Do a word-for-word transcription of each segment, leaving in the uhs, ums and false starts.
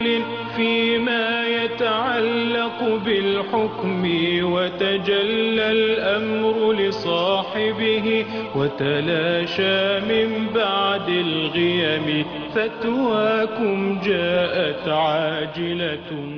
فيما يتعلق بالحكم وتجلى الأمر لصاحبه وتلاشى من بعد الغيم فتواكم جاءت عاجلة.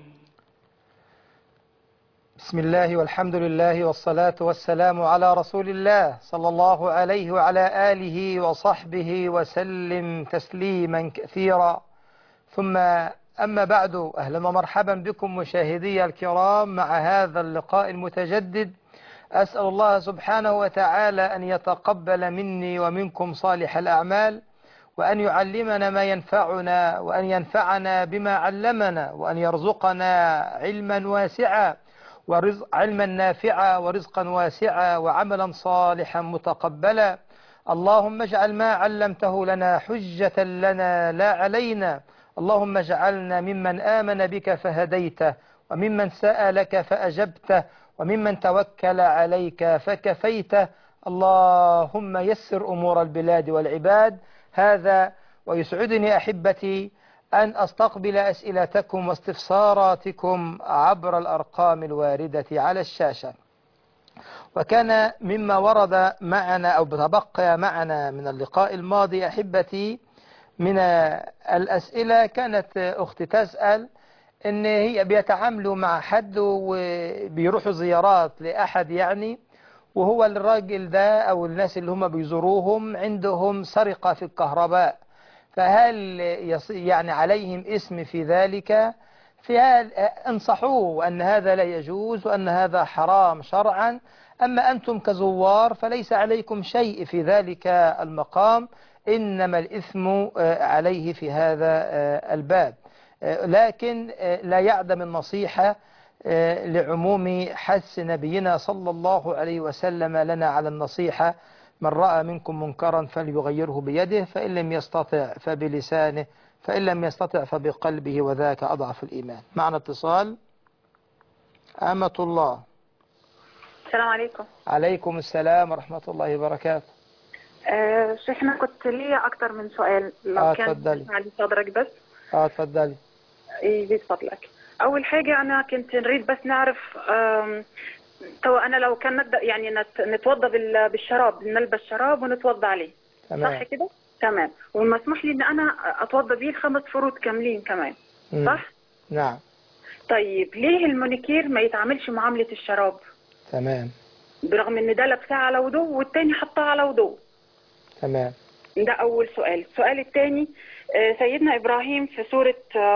بسم الله والحمد لله والصلاة والسلام على رسول الله صلى الله عليه وعلى آله وصحبه وسلم تسليما كثيرا، ثم أما بعد، أهلا ومرحبا بكم مشاهدي الكرام مع هذا اللقاء المتجدد. أسأل الله سبحانه وتعالى أن يتقبل مني ومنكم صالح الأعمال، وأن يعلمنا ما ينفعنا، وأن ينفعنا بما علمنا، وأن يرزقنا علما واسعا ورزق علما نافعا ورزقا واسعا وعملا صالحا متقبلا. اللهم اجعل ما علمته لنا حجة لنا لا علينا. اللهم اجعلنا ممن آمن بك فهديته، وممن سألك فأجبته، وممن توكل عليك فكفيته. اللهم يسر أمور البلاد والعباد. هذا ويسعدني أحبتي أن أستقبل أسئلتكم واستفساراتكم عبر الأرقام الواردة على الشاشة. وكان مما ورد معنا أو تبقى معنا من اللقاء الماضي أحبتي من الأسئلة، كانت أختي تسأل إن هي بيتعاملوا مع حد وبيروحوا زيارات لأحد يعني، وهو الراجل ده أو الناس اللي هم بيزوروهم عندهم سرقة في الكهرباء، فهل يعني عليهم اسم في ذلك؟ فهل انصحوه أن هذا لا يجوز وأن هذا حرام شرعا، أما أنتم كزوار فليس عليكم شيء في ذلك المقام، إنما الإثم عليه في هذا الباب. لكن لا يعدم النصيحة لعموم حث نبينا صلى الله عليه وسلم لنا على النصيحة: من رأى منكم منكرا فليغيره بيده، فإن لم يستطع فبلسانه، فإن لم يستطع فبقلبه، وذاك أضعف الإيمان. معنا اتصال. أمة الله. السلام عليكم. عليكم السلام ورحمة الله وبركاته. أه شيخنا، كنت ليا أكتر من سؤال لو آه كان تفضلي. على صدرك بس. اه تفضلي. يزيد فضلك. أول حاجة أنا كنت نريد بس نعرف، تو أنا لو كان نبدأ يعني نت... نتوضى بال... بالشراب، نلبس شراب ونتوضى عليه. تمام. صح كده؟ تمام. ومسموح لي إن أنا أتوضى بيه الخمس فروض كاملين كمان. مم. صح؟ نعم. طيب ليه المونيكير ما يتعاملش معاملة الشراب؟ تمام. برغم إن ده لبساه على وضوء والتاني حطاه على وضوء. تمام. ده أول سؤال. السؤال الثاني، سيدنا إبراهيم في سورة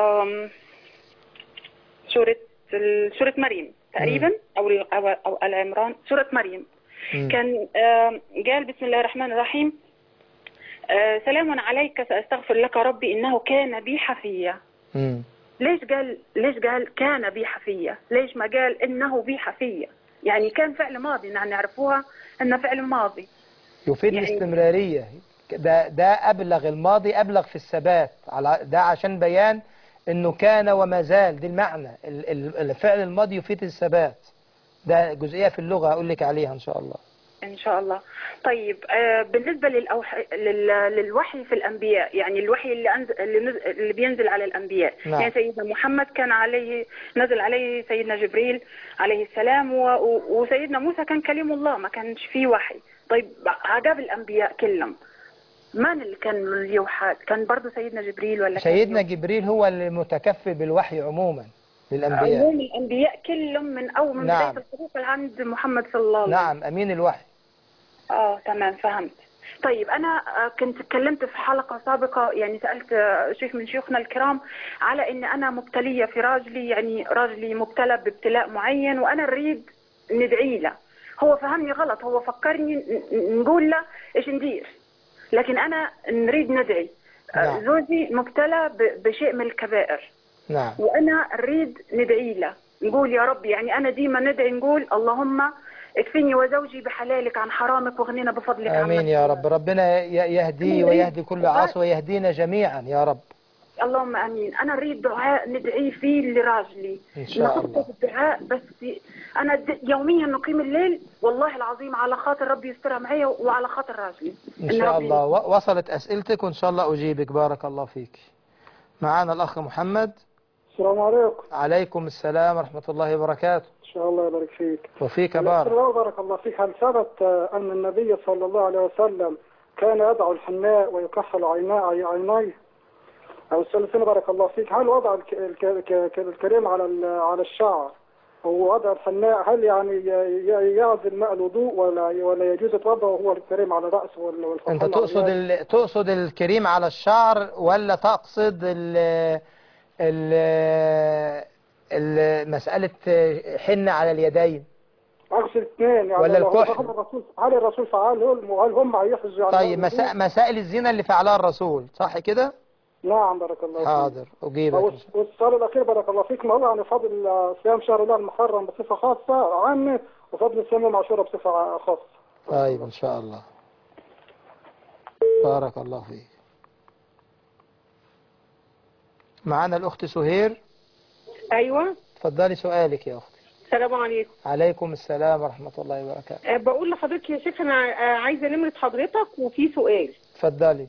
سورة سورة مريم تقريبا أو أو أو آل عمران، سورة مريم، م. كان قال بسم الله الرحمن الرحيم: سلام عليك سأستغفر لك ربي إنه كان بي حفيا. م. ليش قال ليش قال كان بي حفيا؟ ليش ما قال إنه بي حفيا؟ يعني كان فعل ماضي، نعرفوها إنه فعل ماضي يفيد يعني الاستمرارية. ده ده أبلغ، الماضي أبلغ في الثبات، على ده عشان بيان إنه كان وما زال. دي المعنى، الفعل الماضي يفيد الثبات. ده جزئية في اللغة أقول لك عليها إن شاء الله. إن شاء الله. طيب آه بالنسبة للأوح... لل... للوحي في الأنبياء، يعني الوحي اللي, أنز... اللي, نز... اللي بينزل على الأنبياء. نعم. يعني سيدنا محمد كان عليه نزل عليه سيدنا جبريل عليه السلام، و... و... وسيدنا موسى كان كليم الله، ما كانش فيه وحي. طيب عجب الأنبياء كلهم، من اللي كان يوحى؟ كان برضه سيدنا جبريل ولا سيدنا جبريل هو المتكفل بالوحي عموما للأنبياء. عموم الأنبياء كلهم من أول من نعم. بداية الخليقة عند محمد صلى الله عليه وسلم. نعم، أمين الوحي. اه تمام، فهمت. طيب أنا كنت اتكلمت في حلقة سابقة، يعني سألت شيخ من شيوخنا الكرام على إن أنا مبتلية في راجلي، يعني راجلي مبتلى بابتلاء معين وأنا أريد ندعي له. هو فهمني غلط، هو فكرني نقول له إيش ندير، لكن أنا نريد ندعي. نعم. زوجي مبتلى بشيء من الكبائر. نعم. وأنا أريد ندعي له، نقول يا رب، يعني أنا ديما ندعي نقول اللهم اكفني وزوجي بحلالك عن حرامك واغنينا بفضلك. آمين يا رب. ربنا يهديه ويهدي كل عاصي ويهدينا جميعا يا رب. اللهم امين. انا اريد دعاء ندعي فيه لراجلي ان شاء الله. الدعاء بس انا يوميا نقيم الليل والله العظيم على خاطر ربي يسترها معي وعلى خاطر راجلي. ان شاء الله وصلت اسئلتك وان شاء الله اجيبك. بارك الله فيك. معانا الأخ محمد. السلام عليكم. عليكم السلام ورحمة الله وبركاته. إن شاء الله يبارك فيك. وفيك بارك. بارك الله فيك. هل ثبت أن النبي صلى الله عليه وسلم كان يضع الحناء ويكحل عيناه عينيه؟ أو الثالثين بارك الله فيك، هل وضع الك... الك... الك... الكريم على ال... على الشعر ووضع الحناء هل يعني ي... يعزل ماء الوضوء ولا ولا يجوز يتوضا وهو الكريم على رأسه ولا والكحل؟ أنت تقصد ال... تقصد الكريم على الشعر ولا تقصد ال... ال... ال... مسألة حنة على اليدين؟ أقصد اثنين يعني. ولا الكحل؟ هل الرسول هل الرسول فعله وهل هم هيحجوا على؟ طيب مسا... مسائل الزنا اللي فعلها الرسول صح كده؟ نعم بارك الله فيك. حاضر أجيبك. والسؤال الأخير بارك الله فيك، ما هو يعني فضل صيام شهر الله المحرم بصفة خاصة عامة وفضل صيام يوم عاشوراء بصفة خاصة؟ طيب إن شاء الله. بارك الله فيك. معنا الأخت سهير. أيوة اتفضلي سؤالك يا أختي. السلام عليكم. عليكم السلام ورحمة الله وبركاته. أه بقول لحضرتك يا شيخ أنا أه عايزة نمرة حضرتك وفي سؤال. اتفضلي.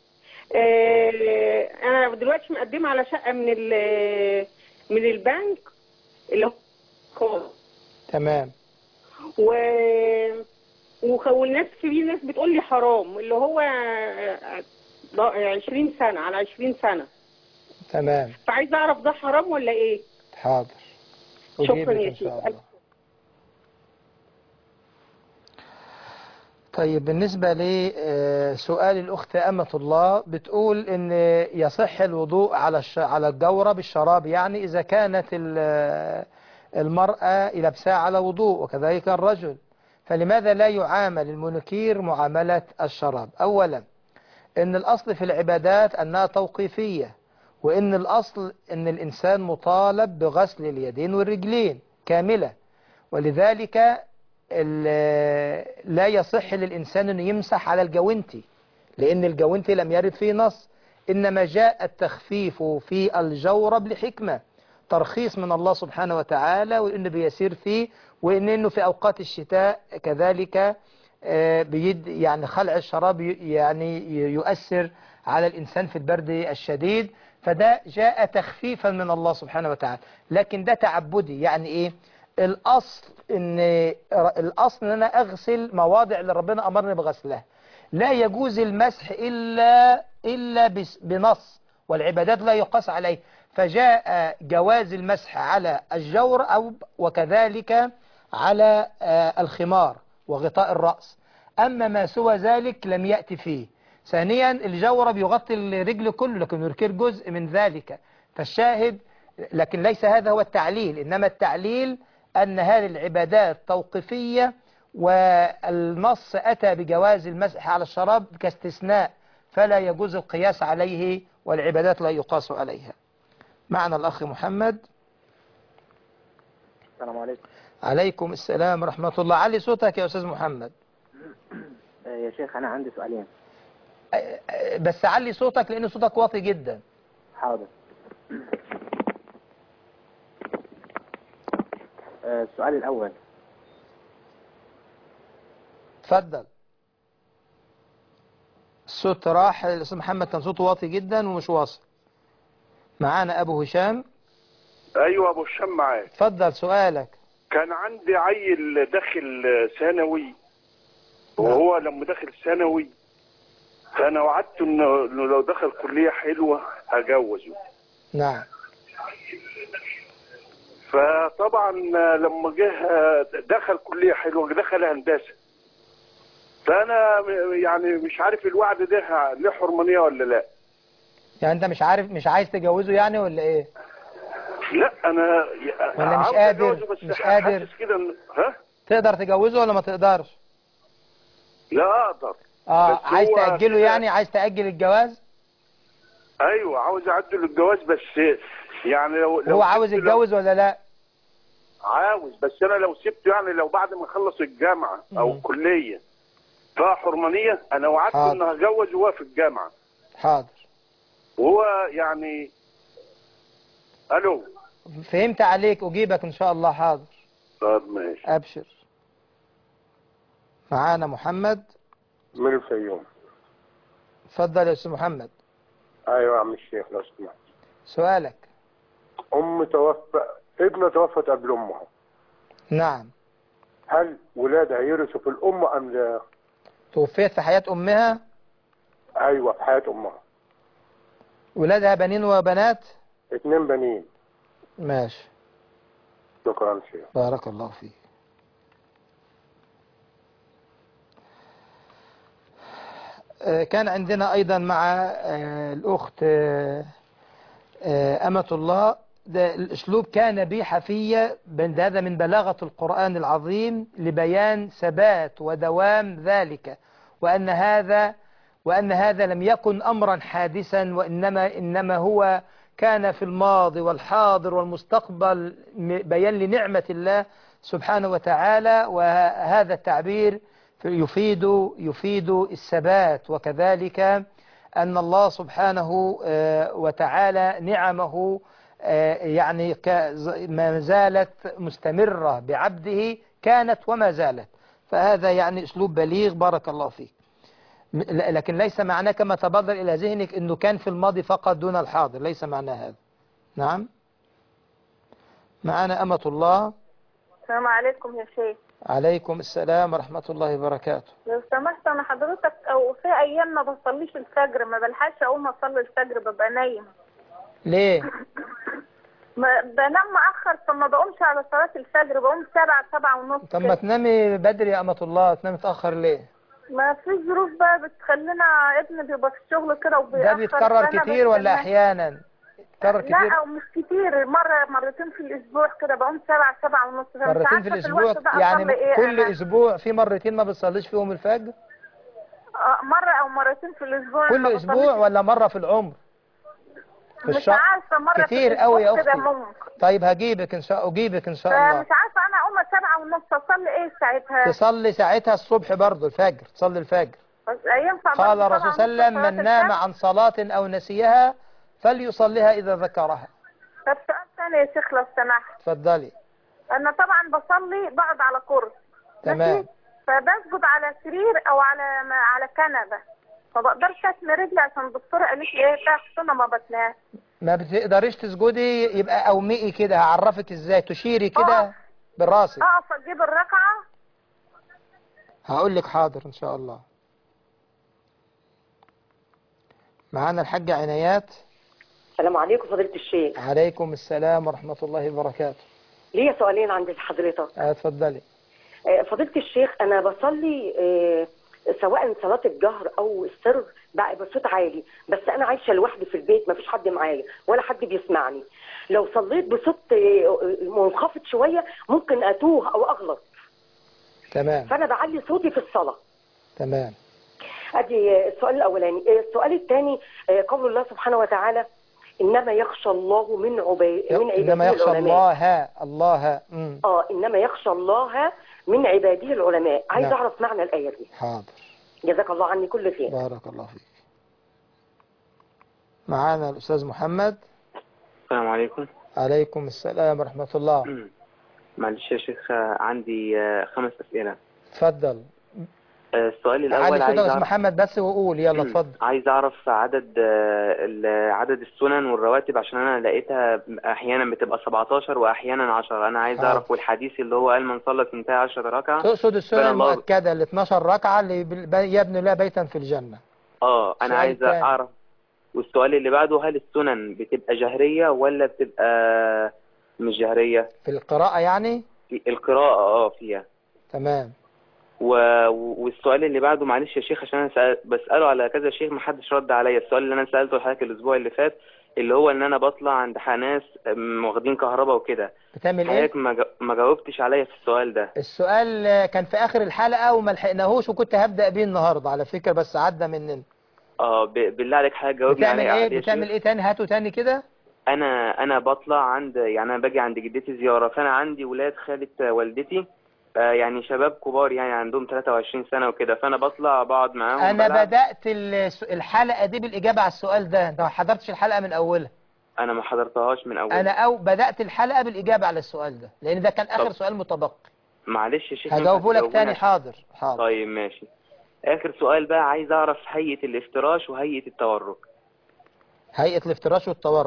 أه أنا دلوقتي مقدمة على شقة من من البنك اللي هو تمام. و والناس في ناس بتقول لي حرام اللي هو عشرين سنة على عشرين سنة. تمام. فعايزة أعرف ده حرام ولا إيه؟ حاضر. شكرا يا شيخ. طيب بالنسبة لسؤال الأخت أمة الله بتقول إن يصح الوضوء على الش... على الجورة بالشراب، يعني إذا كانت المرأة لابسة على وضوء وكذلك الرجل، فلماذا لا يعامل المنكير معاملة الشراب؟ أولا إن الأصل في العبادات أنها توقيفية، وإن الأصل إن الإنسان مطالب بغسل اليدين والرجلين كاملة، ولذلك لا يصح للإنسان أن يمسح على الجوانتي، لأن الجوانتي لم يرد فيه نص، إنما جاء التخفيف في الجورب لحكمة، ترخيص من الله سبحانه وتعالى، وإنه بيسير فيه، وإنه في أوقات الشتاء كذلك بيد يعني خلع الشراب يعني يؤثر على الإنسان في البرد الشديد، فده جاء تخفيفا من الله سبحانه وتعالى. لكن ده تعبدي، يعني إيه؟ الأصل إن الأصل إن أنا أغسل مواضع اللي ربنا أمرني بغسلها، لا يجوز المسح إلا إلا بنص، والعبادات لا يقاس عليه، فجاء جواز المسح على الجور أو وكذلك على الخمار وغطاء الرأس، أما ما سوى ذلك لم يأتي فيه. ثانيا الجورب يغطي الرجل كله لكن يركر جزء من ذلك، فالشاهد لكن ليس هذا هو التعليل، إنما التعليل أن هذه العبادات توقيفية، والنص أتى بجواز المسح على الشراب كاستثناء، فلا يجوز القياس عليه والعبادات لا يقاس عليها. معنا الأخ محمد. السلام عليكم. عليكم السلام ورحمة الله. علي صوتك يا أستاذ محمد. يا شيخ أنا عندي سؤالين. بس علي صوتك لأن صوتك واطي جدا. حاضر. السؤال الأول. اتفضل. الصوت راح، الأستاذ محمد كان صوته واطي جدا ومش واصل. معانا أبو هشام. أيوة أبو هشام معاك. اتفضل سؤالك. كان عندي عيل داخل ثانوي، وهو لما دخل ثانوي فأنا وعدته إنه لو دخل كلية حلوة هجوزه. نعم. فطبعا لما جه دخل كلية حلوة دخل هندسة، فأنا يعني مش عارف الوعد ده له حرمانية ولا لا. يعني أنت مش عارف، مش عايز تجوزه يعني ولا إيه؟ لا أنا ولا مش قادر؟ بس مش قادر كده. ها؟ تقدر تجوزه ولا ما تقدرش؟ لا أقدر. اه عايز تأجله يعني، عايز تأجل الجواز؟ أيوة عاوز أعدل الجواز، بس يعني لو هو عاوز يتجوز ولا لا؟ عاوز، بس أنا لو سبته يعني لو بعد ما أخلص الجامعة أو مم. الكلية فيها حرمانية، أنا وعدته إنه هجوز وهو في الجامعة. حاضر. وهو يعني ألو فهمت عليك، أجيبك إن شاء الله. حاضر. طب ماشي. أبشر. معانا محمد من الفيوم. اتفضل يا أستاذ محمد. ايوه يا عم الشيخ لو سمحت. سؤالك. ام توفى ابنه توفت قبل امها، نعم. هل ولادها يرثوا في الام ام لا؟ توفيت في حياة أمها؟ ايوه في حياه امها. ولادها بنين وبنات؟ اتنين بنين. ماشي. شكرا شيخ. بارك الله فيك. كان عندنا أيضا مع الأخت أمة الله، ده الأسلوب كان بي حفية، هذا من بلاغة القرآن العظيم لبيان ثبات ودوام ذلك، وأن هذا وأن هذا لم يكن أمرا حادثا، وإنما إنما هو كان في الماضي والحاضر والمستقبل بيان لنعمة الله سبحانه وتعالى. وهذا التعبير يفيد يفيد الثبات، وكذلك أن الله سبحانه وتعالى نعمه يعني ما زالت مستمرة بعبده، كانت وما زالت. فهذا يعني أسلوب بليغ بارك الله فيك. لكن ليس معناه كما تبادر إلى ذهنك أنه كان في الماضي فقط دون الحاضر، ليس معناه هذا. نعم. معنا أمة الله. السلام عليكم يا شيخ. عليكم السلام ورحمة الله وبركاته. لو سمحت أنا حضرتك أو في أيام ما بصليش الفجر، ما بلحقش أقوم أصلي الفجر، ببقى نايم. ليه؟ بنام مأخر فما بقومش على صلاة الفجر، بقوم سبعة سبعة ونص. طب ما تنامي بدري يا أمة الله، تنامي متأخر ليه؟ ما في ظروف بقى بتخلينا ابني بيبقى في الشغل كده وبيأخر. ده بيتكرر كتير ولا أحيانا؟ بيتكرر كتير؟ لا أو مش كتير، مرة مرتين في الأسبوع كده بقوم سبعة سبعة ونص. مرتين في الأسبوع يعني إيه كل أنا. أسبوع في مرتين ما بتصليش فيهم الفجر؟ آه مرة أو مرتين في الأسبوع. كل أسبوع ولا مرة في العمر؟ في مش عارفة، مرة كتير قوي يا أختي. ممكن. طيب هجيبك إن شاء أجيبك إن شاء الله. مش عارفة أنا أقوم سبعة ونص أصلي إيه ساعتها؟ تصلي ساعتها الصبح برضه الفجر، تصلي الفجر. قال الرسول صلى الله عليه وسلم: من نام عن صلاة أو نسيها فليصليها إذا ذكرها. طب سؤال ثاني يا شيخ لو سمحت. اتفضلي. أنا طبعا بصلي بقعد على كرسي. تمام. فبسجد على سرير أو على على كنبة، ما بقدرش أتني رجلي عشان الدكتورة قالت لي إيه تحسن ما بتناش. ما بتقدريش تسجدي، يبقى أومئي كده، هعرفك إزاي تشيري كده بالراسك. أقف أجيب الركعة. هقول لك حاضر إن شاء الله. معانا الحاجة عنايات. السلام عليكم فضيلة الشيخ. عليكم السلام ورحمة الله وبركاته. ليا سؤالين عند حضرتك. اتفضلي. فضيلة الشيخ أنا بصلي سواء صلاة الجهر أو السر بصوت عالي، بس أنا عايشة لوحدي في البيت، مفيش حد معايا ولا حد بيسمعني. لو صليت بصوت منخفض شوية ممكن أتوه أو أغلط. تمام. فأنا بعلي صوتي في الصلاة. تمام. أدي السؤال الأولاني. السؤال الثاني قول الله سبحانه وتعالى: إنما يخشى الله من عباده من عباده إنما يخشى العلماء. الله الله مم. اه إنما يخشى الله من عباده العلماء. عايز نعم. أعرف معنى الآية دي. حاضر. جزاك الله عني كل خير. بارك الله فيك. معانا الأستاذ محمد. السلام عليكم. عليكم السلام ورحمة الله. معلش يا شيخ عندي خمس أسئلة. اتفضل. السؤال الأول عايز أعرف محمد بس وقول يلا اتفضل. عايز أعرف عدد عدد السنن والرواتب، عشان أنا لقيتها أحيانا بتبقى سبعتاشر وأحيانا عشرة. أنا عايز أعرف والحديث اللي هو قال من صلى اثنتي عشرة ركعة. تقصد السنن المؤكدة ال اثناشر ركعة اللي يبني لها بيتا في الجنة. اه أنا عايز تاني. أعرف. والسؤال اللي بعده: هل السنن بتبقى جهرية ولا بتبقى مش جهرية؟ في القراءة يعني؟ في القراءة اه فيها. تمام. و... والسؤال اللي بعده معلش يا شيخ عشان انا سأل... بسأله على كذا شيخ ما حدش رد عليا. السؤال اللي انا سألته لحضرتك الاسبوع اللي فات اللي هو ان انا بطلع عند ناس واخدين كهرباء وكده، بتعمل ايه؟ حضرتك ما... ج... ما جاوبتش عليا في السؤال ده. السؤال كان في اخر الحلقة وما لحقناهوش، وكنت هبدأ بيه النهارده على فكرة بس عدى مننا. اه ب... بالله عليك حضرتك جاوبني عليا. بتعمل ايه؟ بتعمل ايه تاني؟ هاته تاني كده. انا انا بطلع عند يعني انا باجي عند جدتي زيارة، فانا عندي ولاد خالة والدتي يعني شباب كبار يعني عندهم ثلاثة وعشرين سنة وكده، فأنا بطلع بقعد معاهم. أنا بلعب. بدأت الحلقة دي بالإجابة على السؤال ده، أنت ما حضرتش الحلقة من أولها. أنا ما حضرتهاش من أولها. أنا أو بدأت الحلقة بالإجابة على السؤال ده لأن ده كان آخر سؤال متبقي. معلش يا شيخ هجاوبه لك تاني. حاضر حاضر. طيب ماشي. آخر سؤال بقى، عايز أعرف هيئة الافتراش وهيئة التورك. هيئة الافتراش والتورك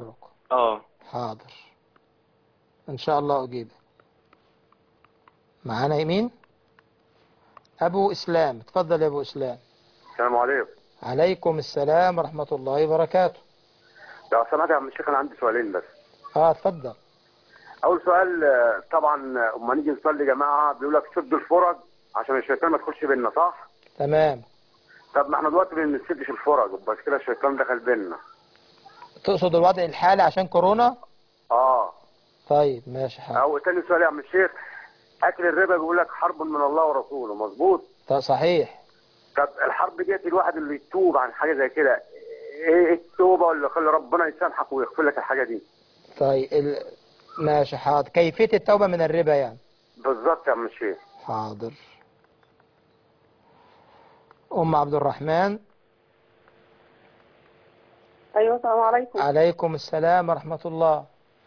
اه. حاضر إن شاء الله أجيبك. معانا يمين أبو إسلام، اتفضل يا أبو إسلام. السلام عليكم. عليكم السلام ورحمة الله وبركاته. لو سمحت يا عم الشيخ انا عندي سؤالين بس. اه اتفضل. اول سؤال، آه، طبعا اما نيجي نصلي جماعه بيقول لك شدوا الفرج عشان الشيطان ما تخش بيننا، صح؟ تمام. طب ما احنا دلوقتي ما بنسدش الفرج بس كده الشيطان دخل بيننا. تقصد الوضع الحالي عشان كورونا؟ اه. طيب ماشي حاضر. او تاني سؤال يا عم الشيخ، اكل الربا بيقول لك حرب من الله ورسوله، مظبوط؟ طيب صحيح. طب الحرب ديت الواحد اللي يتوب عن حاجه زي كده، ايه التوبه اللي خلي ربنا يسامحك ويغفر لك الحاجه دي؟ طيب ال... ماشي حاضر. كيفية التوبة من الربا يعني؟ بالظبط يا عم الشيخ. حاضر. أم عبد الرحمن. ايوه السلام عليكم. عليكم السلام ورحمة الله.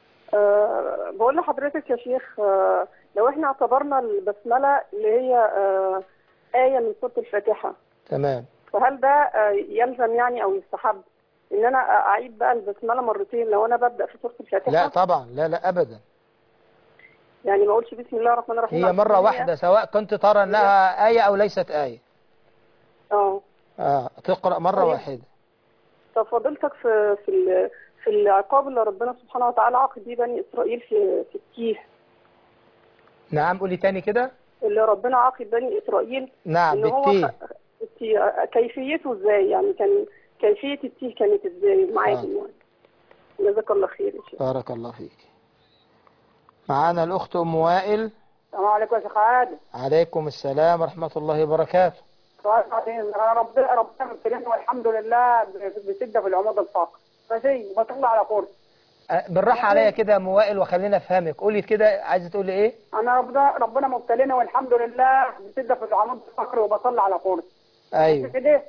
أه بقول لحضرتك يا شيخ، أه لو احنا اعتبرنا البسملة اللي هي أه آية من سورة الفاتحة، تمام، فهل ده أه يلزم يعني او يستحب ان انا اعيد بقى البسملة مرتين لو انا ببدأ في سورة الفاتحة؟ لا طبعا، لا لا ابدا. يعني ما اقولش بسم الله الرحمن الرحيم هي مرة واحدة سواء كنت ترى انها آية او ليست آية. اه اه تقرأ مرة طيب. واحدة. طب فضيلتك في في في العقاب اللي ربنا سبحانه وتعالى عاقب بيه بني اسرائيل في في التيه. نعم قولي تاني كده. اللي ربنا عاقب بني اسرائيل. نعم إن هو بالتيه. خ... التيه كيفيته ازاي يعني؟ كان كيفية التيه كانت ازاي معاهم يعني؟ جزاك الله خير يا شيخ. بارك الله فيك. معانا الأخت أم وائل. السلام عليكم يا شيخ عادل. عليكم السلام ورحمة الله وبركاته. انا ربنا ربنا مبتليني والحمد لله بشده في العمود الفقري، ماشي بطلع على كرسي. بالراحة عليا كده يا ام وائل وخلينا افهمك، قولي كده عايزة تقولي ايه؟ انا ربنا ربنا مبتليني والحمد لله بشده في العمود الفقري وبطلع على كرسي. ايوه كده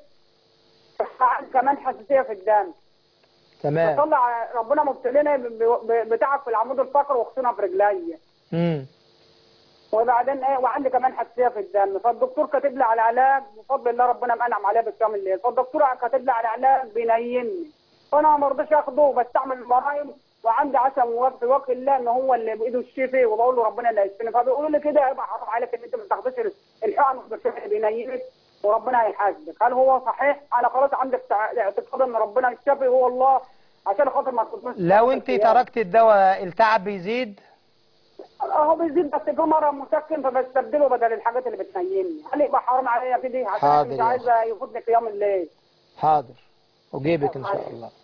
كمان حساسيه في الدم. تمام. بطلع ربنا مبتليني بتعب في العمود الفقري وخصوصا في رجليا. امم وبعدين ايه وعندي كمان حساسيه في الدم، فالدكتور كاتب لي على علاج بفضل الله ربنا منعم عليه بالكامل الليل، فالدكتور كاتب لي على علاج بينيمني فانا ما رضيتش اخده وبستعمل المراهم، وعندي عشم وفي وجه الله ان هو اللي بايده الشفي وبقول له ربنا اللي هيشفيني، فبيقولوا لي كده يبقى حرام عليك ان انت ما تاخدش الحقن اللي بينيمك وربنا هيحاسبك، هل هو صحيح؟ انا خلاص عندي اعتقاد ان ربنا يشفي هو الله عشان خاطر ما تكونش. لو انت تركت الدواء التعب بيزيد؟ هو بيزيد بس في مره مسكن فبستبدله بدل الحاجات اللي بتنيمني، هل يبقى حرام عليا كده عشان انا مش عايزه يفوتني قيام الليل؟ حاضر اجيبك ان شاء الله.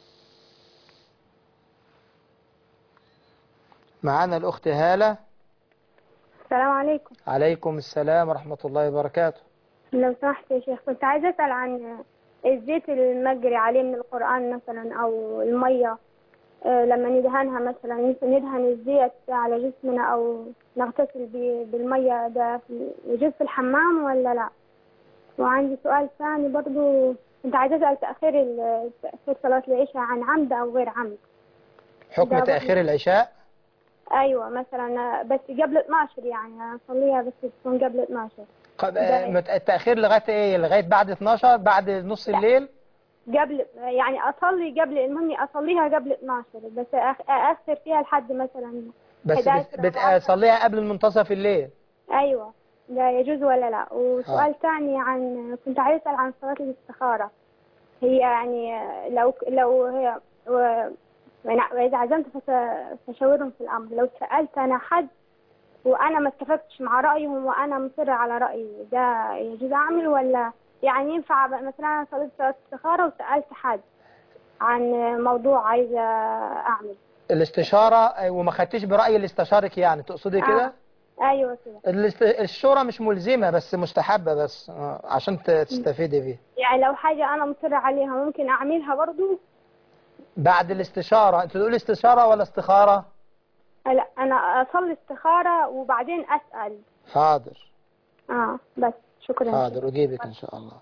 معانا الاخت هالة. السلام عليكم. عليكم السلام ورحمة الله وبركاته. لو سمحت يا شيخ كنت عايزه اسال عن الزيت المجري عليه من القرآن مثلا او الميه، لما ندهنها مثلا ندهن الزيت على جسمنا او نغتسل بالميه، ده يجوز في الحمام ولا لا؟ وعندي سؤال ثاني برضو كنت عايزه اسال تاخير تاخير صلاه العشاء عن عمد او غير عمد. حكم تاخير العشاء؟ ايوه مثلا بس قبل اثناشر، يعني اصليها بس تكون قبل اثناشر. التاخير لغايه ايه؟ لغايه بعد اثناشر بعد نص الليل؟ قبل يعني اصلي قبل، المهم اصليها قبل اثناشر بس اخر فيها لحد مثلا بس بتصليها قبل منتصف الليل. ايوه ده يجوز ولا لا؟ وسؤال ثاني عن كنت عايز اسال عن صلاه الاستخاره، هي يعني لو لو هي واذا عزمت فشاورهم في الامر، لو سالت انا حد وانا ما اتفقتش مع رايهم وانا مصره على رايي، ده يجوز اعمل ولا يعني ينفع مثلا صليت صلاة استخارة وسألت حد عن موضوع عايزة أعمل الاستشارة وما خدتش برأي اللي استشارك، يعني تقصدي كده؟ آه. أيوة كده. الاست... الشورى مش ملزمة بس مستحبة بس آه. عشان تستفيدي بيها. يعني لو حاجة أنا مصرة عليها ممكن أعملها برضو بعد الاستشارة؟ أنت تقول استشارة ولا استخارة؟ لا أنا أصلي استخارة وبعدين أسأل. حاضر. آه بس شكرا. حاضر أجيبك إن شاء الله.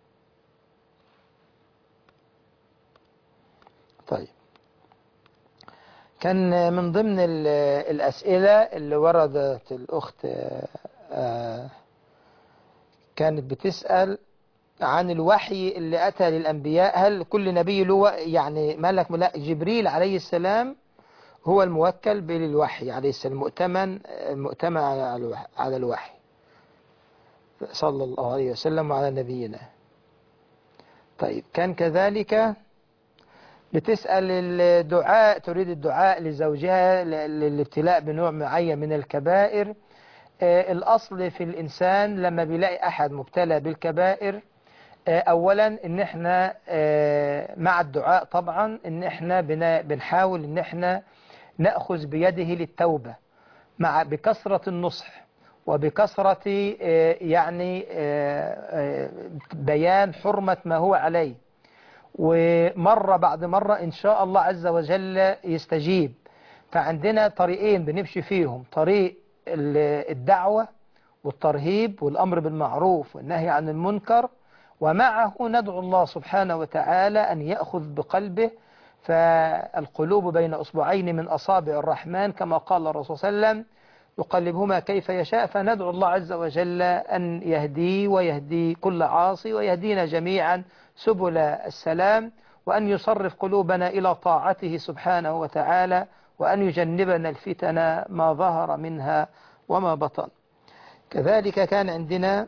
طيب كان من ضمن الأسئلة اللي وردت الأخت كانت بتسأل عن الوحي اللي أتى للأنبياء، هل كل نبي له يعني ملك جبريل عليه السلام هو الموكل بالوحي عليه السلام، المؤتمن المؤتمن على الوحي, على الوحي صلى الله عليه وسلم وعلى نبينا. طيب كان كذلك بتسأل الدعاء، تريد الدعاء لزوجها للابتلاء بنوع معين من الكبائر. الأصل في الإنسان لما بيلاقي أحد مبتلى بالكبائر، أولا إن إحنا مع الدعاء طبعا إن إحنا بنحاول إن إحنا نأخذ بيده للتوبة مع بكثرة النصح وبكثرة يعني بيان حرمة ما هو عليه، ومرة بعد مرة إن شاء الله عز وجل يستجيب. فعندنا طريقين بنمشي فيهم، طريق الدعوة والترهيب والأمر بالمعروف والنهي عن المنكر، ومعه ندعو الله سبحانه وتعالى أن يأخذ بقلبه، فالقلوب بين أصبعين من أصابع الرحمن كما قال الرسول صلى الله عليه وسلم يقلبهما كيف يشاء. فندعو الله عز وجل أن يهدي ويهدي كل عاصي ويهدينا جميعا سبل السلام، وأن يصرف قلوبنا إلى طاعته سبحانه وتعالى، وأن يجنبنا الفتن ما ظهر منها وما بطن. كذلك كان عندنا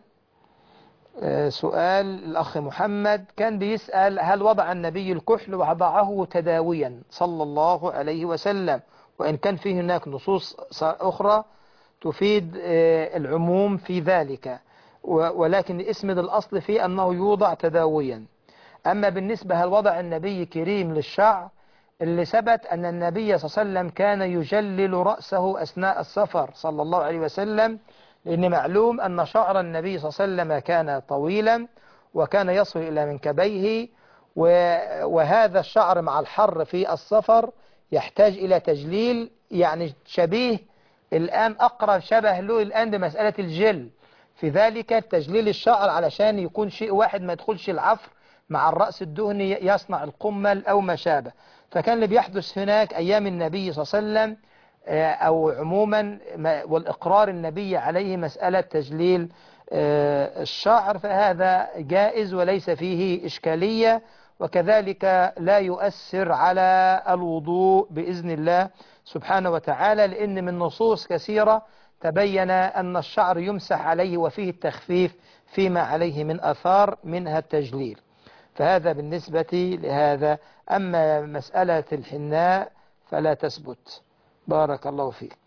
سؤال الأخ محمد كان بيسأل هل وضع النبي الكحل وضعه تداويا صلى الله عليه وسلم، وإن كان فيه هناك نصوص أخرى تفيد العموم في ذلك، ولكن اسمد الأصل فيه أنه يوضع تداويا. أما بالنسبة هل وضع النبي كريم للشعر، اللي ثبت أن النبي صلى الله عليه وسلم كان يجلل رأسه أثناء السفر صلى الله عليه وسلم، لأن معلوم أن شعر النبي صلى الله عليه وسلم كان طويلا وكان يصل إلى منكبيه، وهذا الشعر مع الحر في السفر يحتاج إلى تجليل، يعني شبيه الآن أقرب شبه له الآن بمسألة الجل، في ذلك تجليل الشعر علشان يكون شيء واحد ما يدخلش العفر مع الرأس الدهني يصنع القمل أو ما شابه. فكان اللي بيحدث هناك أيام النبي صلى الله عليه وسلم أو عموما والإقرار النبي عليه مسألة تجليل الشعر، فهذا جائز وليس فيه إشكالية، وكذلك لا يؤثر على الوضوء بإذن الله سبحانه وتعالى، لأن من نصوص كثيرة تبين أن الشعر يمسح عليه وفيه التخفيف فيما عليه من أثار منها التجليل. فهذا بالنسبة لهذا. أما مسألة الحناء فلا تثبت. بارك الله فيك.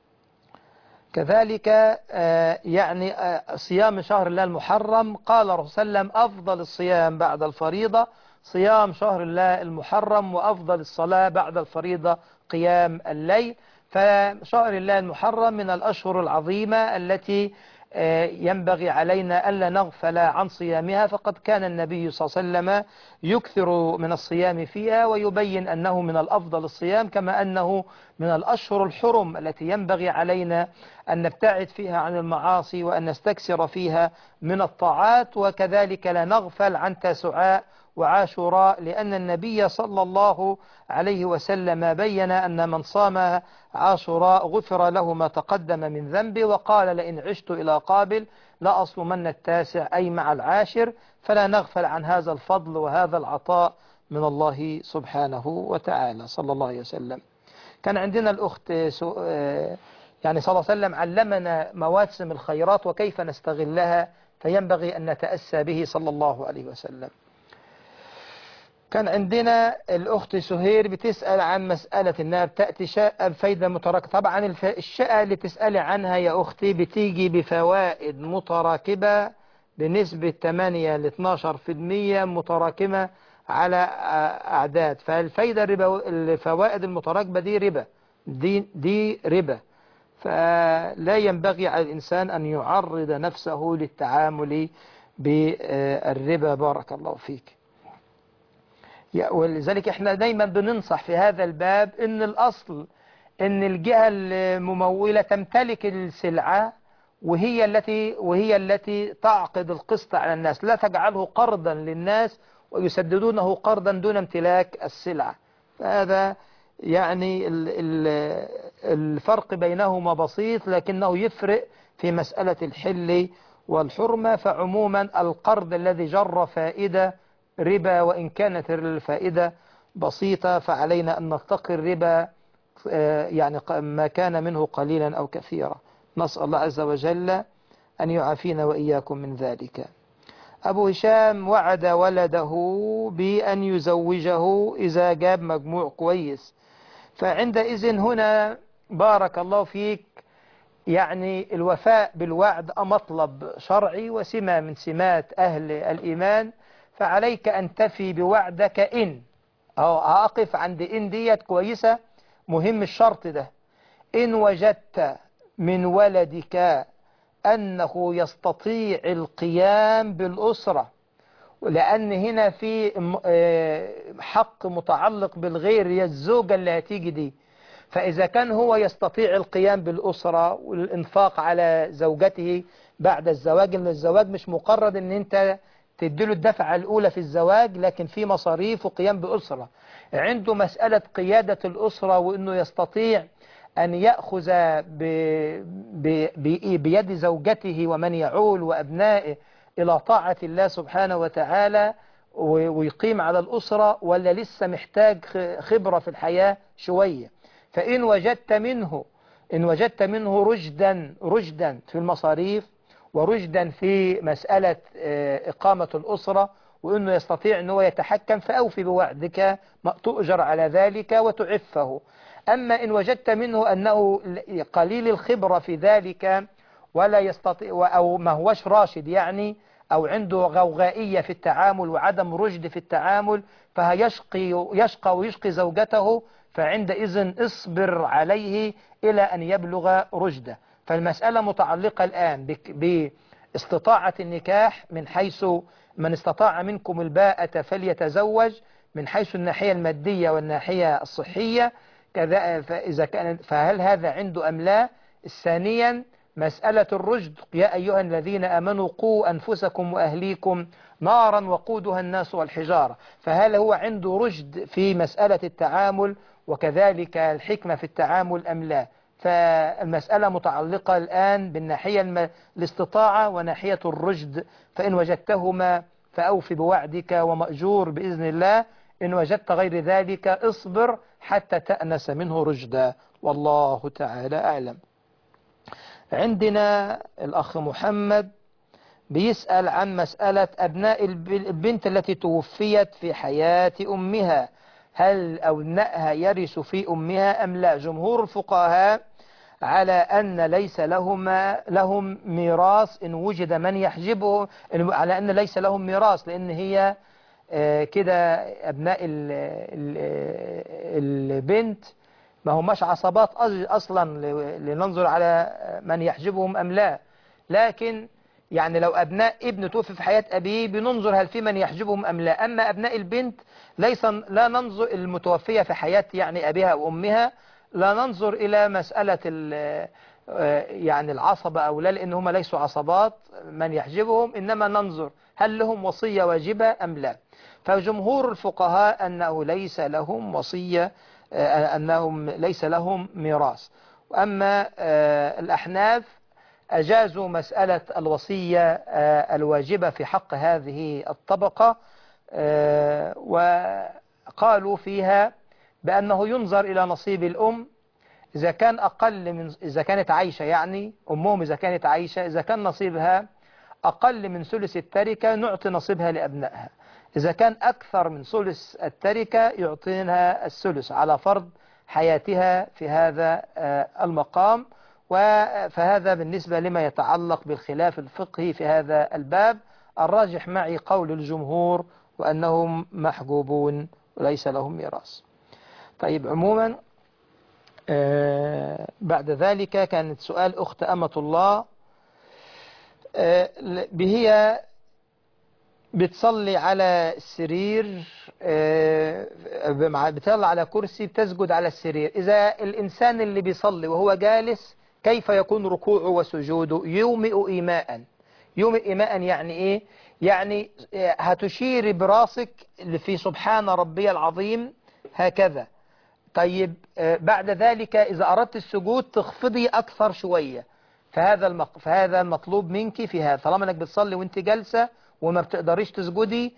كذلك يعني صيام شهر الله المحرم، قال الرسول صلى الله عليه وسلم أفضل الصيام بعد الفريضة صيام شهر الله المحرم، وأفضل الصلاة بعد الفريضة قيام الليل. فشهر الله المحرم من الأشهر العظيمة التي ينبغي علينا ألا نغفل عن صيامها، فقد كان النبي صلى الله عليه وسلم يكثر من الصيام فيها ويبين أنه من الأفضل الصيام، كما أنه من الأشهر الحرم التي ينبغي علينا أن نبتعد فيها عن المعاصي وأن نستكثر فيها من الطاعات. وكذلك لا نغفل عن تاسعاء وعاشوراء، لأن النبي صلى الله عليه وسلم بين أن من صام عاشوراء غفر له ما تقدم من ذنبه، وقال لئن عشت إلى قابل لأصومن التاسع أي مع العاشر. فلا نغفل عن هذا الفضل وهذا العطاء من الله سبحانه وتعالى صلى الله عليه وسلم. كان عندنا الأخت يعني صلى الله عليه وسلم علمنا مواسم الخيرات وكيف نستغلها، فينبغي أن نتأسى به صلى الله عليه وسلم. كان عندنا الأخت سهير بتسأل عن مسألة أنها بتأتي شقة بفايدة متراكبة. طبعا الشقة اللي تسألي عنها يا أختي بتيجي بفوائد متراكبة بنسبة ثمانية ل اثناشر بالمئة متراكمة على أعداد، فالفايدة الربا الفوائد المتراكبة دي ربا، دي, دي ربا، فلا ينبغي على الإنسان أن يعرض نفسه للتعامل بالربا. بارك الله فيك. ولذلك احنا دايما بننصح في هذا الباب ان الاصل ان الجهة الممولة تمتلك السلعة وهي التي وهي التي تعقد القسط على الناس، لا تجعله قرضا للناس ويسددونه قرضا دون امتلاك السلعة. فهذا يعني الفرق بينهما بسيط، لكنه يفرق في مسألة الحل والحرمة. فعموما القرض الذي جر فائدة ربا، وإن كانت الفائدة بسيطة فعلينا أن نتقي الربا يعني ما كان منه قليلا أو كثيرا. نسأل الله عز وجل أن يعافينا وإياكم من ذلك. أبو هشام وعد ولده بأن يزوجه إذا جاب مجموع كويس، فعندئذ هنا بارك الله فيك يعني الوفاء بالوعد مطلب شرعي وسمة من سمات أهل الإيمان، فعليك أن تفي بوعدك إن أو أقف عند إن ديت كويسة، مهم الشرط ده. إن وجدت من ولدك أنه يستطيع القيام بالأسرة، لأن هنا في حق متعلق بالغير، هي الزوجة اللي هتيجي دي، فإذا كان هو يستطيع القيام بالأسرة والإنفاق على زوجته بعد الزواج، إن الزواج مش مقرد إن أنت تديله الدفعة الأولى في الزواج، لكن في مصاريف وقيام بأسرة، عنده مسألة قيادة الأسرة وإنه يستطيع أن يأخذ ب... ب... ب... بيد زوجته ومن يعول وأبنائه إلى طاعة الله سبحانه وتعالى ويقيم على الأسرة، ولا لسه محتاج خبرة في الحياة شوية. فإن وجدت منه إن وجدت منه رشدا رشدا في المصاريف ورشدا في مسألة إقامة الأسرة، وإنه يستطيع أنه يتحكم، فأوفي بوعدك، تؤجر على ذلك وتعفه. أما إن وجدت منه أنه قليل الخبرة في ذلك ولا يستطيع أو ما هوش راشد يعني، أو عنده غوغائية في التعامل وعدم رشد في التعامل، فهيشقي يشقى ويشقي زوجته، فعندئذ اصبر عليه إلى أن يبلغ رشده. فالمسألة متعلقة الآن باستطاعة النكاح، من حيث من استطاع منكم الباءة فليتزوج، من حيث الناحية المادية والناحية الصحية كذا، فإذا كان فهل هذا عنده أم لا؟ ثانيا مسألة الرشد، يا أيها الذين آمنوا قوا أنفسكم وأهليكم نارا وقودها الناس والحجارة، فهل هو عنده رشد في مسألة التعامل وكذلك الحكمة في التعامل أم لا؟ فالمسألة متعلقة الآن بالناحية الم... الاستطاعة وناحية الرشد، فإن وجدتهما فأوفي بوعدك ومأجور بإذن الله، إن وجدت غير ذلك اصبر حتى تأنس منه رشدا، والله تعالى أعلم. عندنا الأخ محمد بيسأل عن مسألة أبناء البنت التي توفيت في حياة أمها، هل أبنائها يرث في أمها أم لا؟ جمهور الفقهاء على أن ليس لهما لهم ميراث إن وجد من يحجبه، على أن ليس لهم ميراث، لأن هي كده أبناء البنت ما هماش عصبات أصلا لننظر على من يحجبهم أم لا، لكن يعني لو أبناء ابن توفي في حياة أبيه بننظر هل في من يحجبهم أم لا. أما أبناء البنت ليس لا ننظر المتوفية في حياة يعني أبيها وأمها، لا ننظر إلى مسألة يعني العصبة أو لا، لأن هم ليسوا عصبات من يحجبهم، إنما ننظر هل لهم وصية واجبة أم لا. فجمهور الفقهاء أنه ليس لهم وصية، أنهم ليس لهم ميراث. أما الأحناف أجازوا مسألة الوصية الواجبة في حق هذه الطبقة، وقالوا فيها بأنه ينظر إلى نصيب الأم إذا كان أقل من إذا كانت عايشة، يعني أمهم إذا كانت عايشة، إذا كان نصيبها أقل من ثلث التركة نعطي نصيبها لأبنائها، إذا كان أكثر من ثلث التركة يعطينها الثلث على فرض حياتها في هذا المقام. فهذا بالنسبة لما يتعلق بالخلاف الفقهي في هذا الباب. الراجح معي قول الجمهور وأنهم محجوبون وليس لهم ميراث. طيب، عموما آه بعد ذلك كانت سؤال أخت أمة الله، آه هي بتصلي على السرير، آه بتصلي على كرسي، بتسجد على السرير. إذا الإنسان اللي بيصلي وهو جالس كيف يكون ركوعه وسجوده؟ يومئ إيماء. يومئ إيماء يعني إيه؟ يعني هتشير براسك في سبحان ربي العظيم هكذا. طيب بعد ذلك إذا أردت السجود تخفضي أكثر شوية، فهذا المق... فهذا المطلوب منك في هذا. طالما أنك بتصلي وانت جالسة وما بتقدريش تسجدي،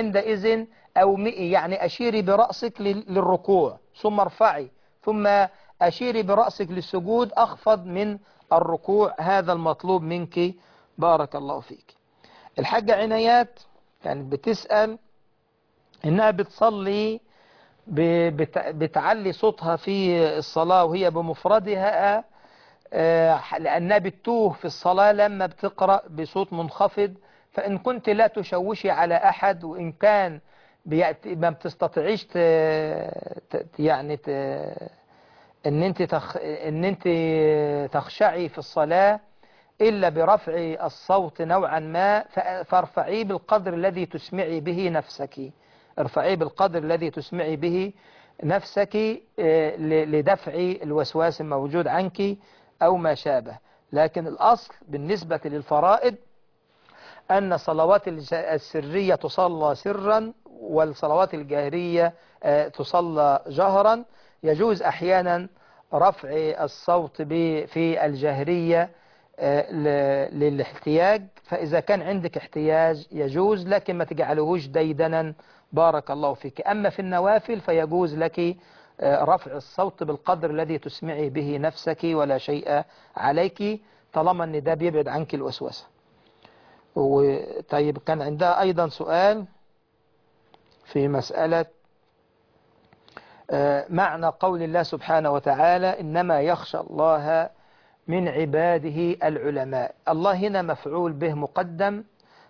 فعندئذ أومئي يعني أشيري برأسك لل... للركوع، ثم ارفعي، ثم أشيري برأسك للسجود أخفض من الركوع، هذا المطلوب منك. بارك الله فيك. الحاجة عنايات كانت بتسأل إنها بتصلي بتعلي صوتها في الصلاة وهي بمفردها، لأنها بتوه في الصلاة لما بتقرأ بصوت منخفض. فإن كنت لا تشوشي على أحد، وإن كان ما بتستطيعيش ت... يعني ت... إن أنت تخ... إن أنت تخشعي في الصلاة إلا برفع الصوت نوعا ما، فارفعيه بالقدر الذي تسمعي به نفسك، ارفعيه بالقدر الذي تسمعي به نفسك لدفع الوسواس الموجود عنك أو ما شابه. لكن الأصل بالنسبة للفرائض أن الصلوات السرية تصلى سرا، والصلوات الجهرية تصلى جهرا. يجوز أحيانا رفع الصوت في الجهرية للاحتياج، فإذا كان عندك احتياج يجوز، لكن ما تجعلهوش ديدنا. بارك الله فيك. أما في النوافل فيجوز لك رفع الصوت بالقدر الذي تسمعي به نفسك ولا شيء عليك، طالما أن ده بيبعد عنك الوسوسة. طيب كان عندها أيضا سؤال في مسألة معنى قول الله سبحانه وتعالى إنما يخشى الله من عباده العلماء. الله هنا مفعول به مقدم،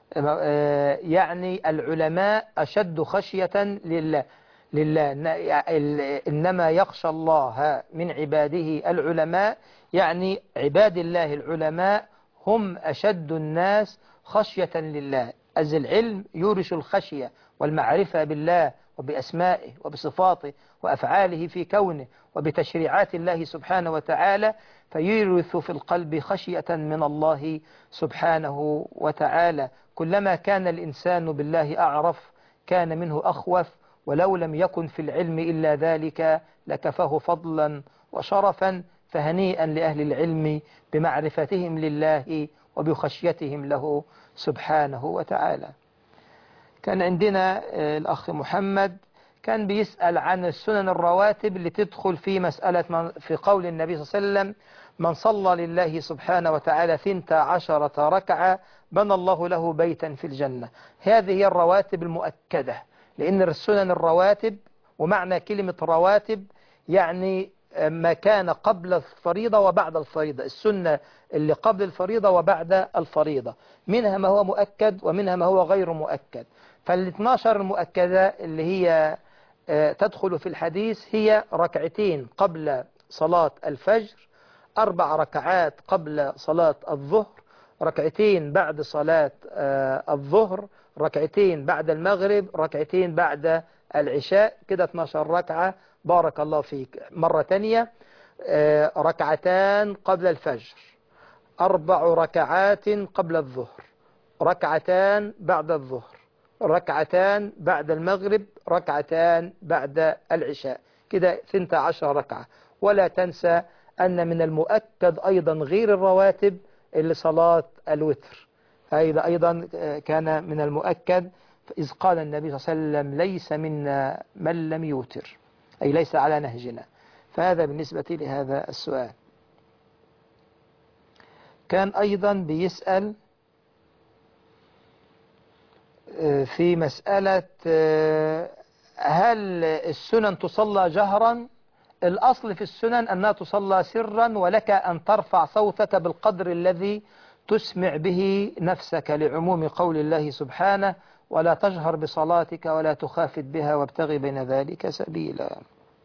يعني العلماء أشد خشية لله لله إنما يخشى الله من عباده العلماء، يعني عباد الله العلماء هم أشد الناس خشية لله. أز العلم يورث الخشية والمعرفة بالله وبأسمائه وبصفاته وأفعاله في كونه وبتشريعات الله سبحانه وتعالى، فيورث في القلب خشية من الله سبحانه وتعالى. كلما كان الإنسان بالله أعرف كان منه أخوف، ولو لم يكن في العلم إلا ذلك لكفاه فضلا وشرفا. فهنيئا لأهل العلم بمعرفتهم لله وبخشيتهم له سبحانه وتعالى. كان عندنا الأخ محمد كان بيسأل عن السنن الرواتب اللي تدخل في مسألة من في قول النبي صلى الله عليه وسلم من صلى لله سبحانه وتعالى ثنتا عشرة ركعة بنى الله له بيتا في الجنة. هذه هي الرواتب المؤكدة، لأن السنن الرواتب، ومعنى كلمة رواتب يعني ما كان قبل الفريضة وبعد الفريضة، السنة اللي قبل الفريضة وبعد الفريضة، منها ما هو مؤكد ومنها ما هو غير مؤكد. فالاثناشر المؤكدة اللي هي تدخل في الحديث هي ركعتين قبل صلاة الفجر، أربع ركعات قبل صلاة الظهر، ركعتين بعد صلاة الظهر، ركعتين بعد المغرب، ركعتين بعد العشاء، كده اثناشر ركعة. بارك الله فيك. مرة تانية، ركعتان قبل الفجر، أربع ركعات قبل الظهر، ركعتان بعد الظهر، ركعتان بعد المغرب، ركعتان بعد العشاء، كده ثنتا عشر ركعة. ولا تنسى أن من المؤكد أيضا غير الرواتب اللي صلاة الوتر، هذا أيضا كان من المؤكد، إذ قال النبي صلى الله عليه وسلم ليس منا من لم يوتر، أي ليس على نهجنا. فهذا بالنسبة لهذا السؤال. كان أيضا بيسأل في مسألة هل السنن تصلى جهرا؟ الأصل في السنن أنها تصلى سرا، ولك أن ترفع صوتك بالقدر الذي تسمع به نفسك، لعموم قول الله سبحانه ولا تجهر بصلاتك ولا تخافت بها وابتغي بين ذلك سبيلا.